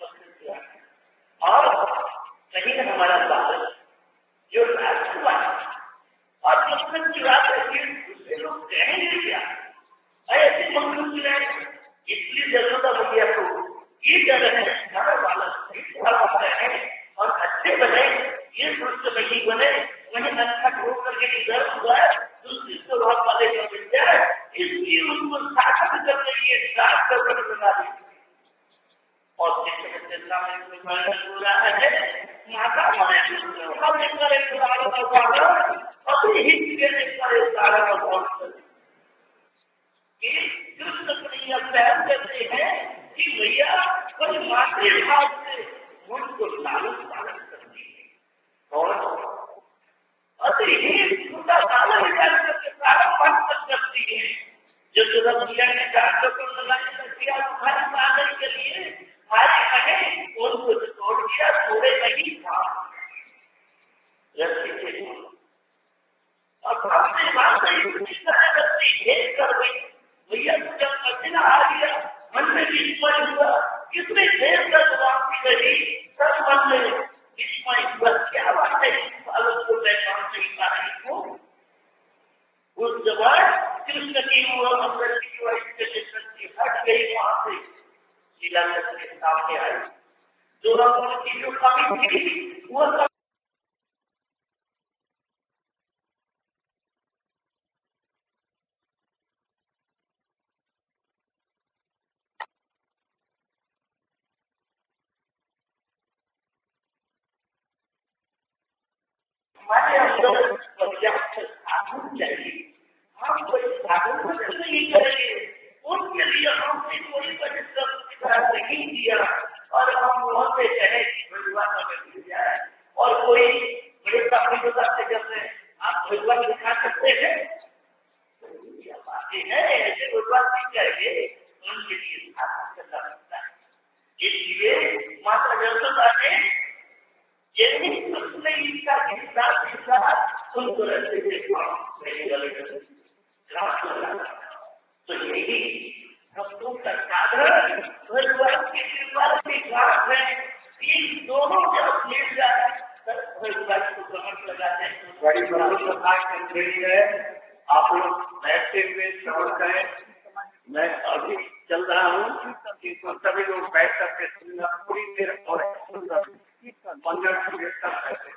और कहीं ना हमारा बालक जो राजकुआ और मुक्कन चुराते थे दूसरे लोग कहेंगे क्या ऐसे मुक्कन चुराए इसलिए जरूरत भैया को ये जगह है हमारा बालक है और अच्छे बने ये दुष्ट नहीं बने वही अच्छा ठोक करके इधर हुआ दूसरी स्वभाव वाले का मिल जाए इसलिए उनको शासन कर रही है सात कर बना दी और जैसे बच्चे सामने हो रहा है माता हमें हमें करे सारा का बाबा अपनी हित के करे सारा का बाबा कि कृष्ण कन्हैया प्यार करते हैं कि भैया कुछ मातृ भाव से उनको लालन पालन करती है और अति ही छोटा साला विचार करके सारा पालन करती है जो दुर्गा ने डॉक्टर को लगाने का किया तुम्हारी पालन के लिए हमारे कहे उनको तोड़ दिया थोड़े नहीं था रस्सी से और सबसे बात इसी तरह रस्सी भेज कर गई भैया जब अर्जुन आ गया मन में विस्मय हुआ कितने देर तक वापसी रही सब मन में विस्मय हुआ क्या बात है बालक को बैठा नहीं पा रही को उस जवान कृष्ण की वो अंदर की वो शक्ति हट गई वहां से लीला के सामने आई जो हम की जो कमी थी वो सब हमारे अंदर पर्याप्त साधन चाहिए हम कोई साधन नहीं करेंगे उसके लिए हमने कोई परिश्रम नहीं किया और हम वहां से कहे कि भगवान हमें मिल जाए और कोई बड़े काफी बताते करते हैं आप भगवान दिखा सकते हैं बातें हैं ऐसे भगवान की चाहिए उनके लिए साधन करना पड़ता है इसलिए माता जसोदा ने यही उसने इसका हिस्सा हिस्सा उनको रस्ते से तो यही भक्तों का साधन भगवान की कृपा से घाट है इन दोनों जब मिल जाए तब भगवान को समझ लगाते हैं बड़ी सभा केंद्रित है आप लोग बैठते हुए श्रवण करें मैं अभी चल रहा हूँ तो सभी लोग बैठ करके सुनना पूरी देर और पंद्रह मिनट तक बैठे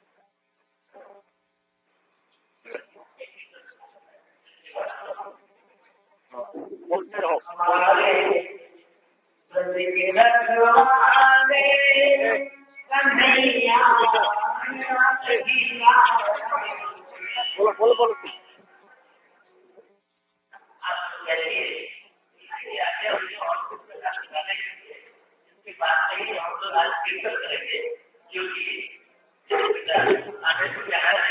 बोलते रहो हमारे बोलो बोलो बोलो इसके बाद नहीं हम लोग आज कीर्तन करेंगे क्योंकि आगे तो क्या है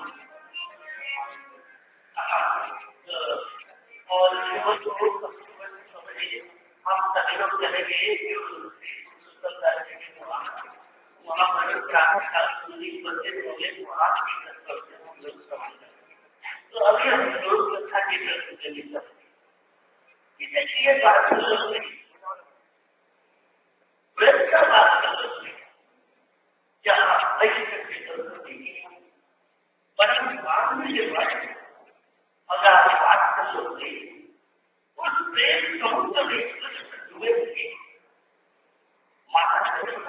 और हम सभी लोग चलेंगे वहाँ पर प्रार्थना सुनी बच्चे होंगे वहाँ हम लोग समझ तो अभी हम लोग कथा की चली सकते ये बात वैसा बात कर सकते जहाँ परम बाद में जो बात अगर आप बात कर सकते उस प्रेम समुद्र में डूबे हुए माता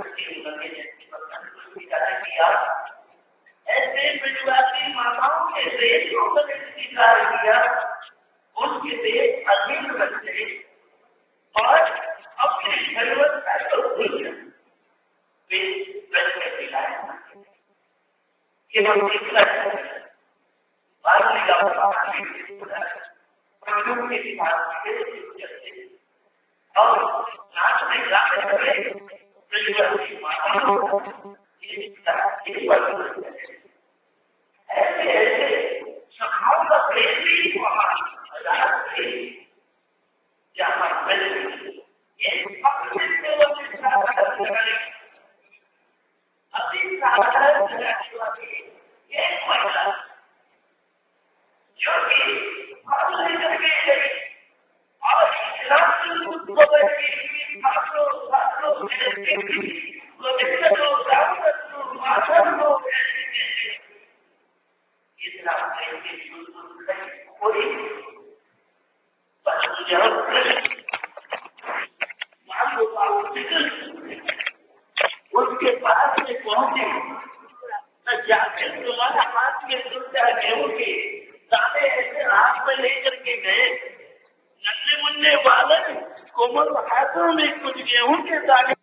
किया ऐसे विश्वासी माताओं के देश को स्वीकार किया उनके देश अधीन बच्चे और अपने जरूरत का तो भूल वे बच्चे दिलाए केवल के और नाच में ऐसे ऐसे सखाओं का प्रेम भी वहाँ जहाँ ये अपने अति साधारण ये महिला जो कि हम लेकर के और उसके पास में पहुंचे न जाके तुम्हारे हाथ में दूसरा गेहूं के दाने ऐसे हाथ में लेकर के गए नन्हे मुन्ने वाले कोमल हाथों में कुछ गेहूं के दाने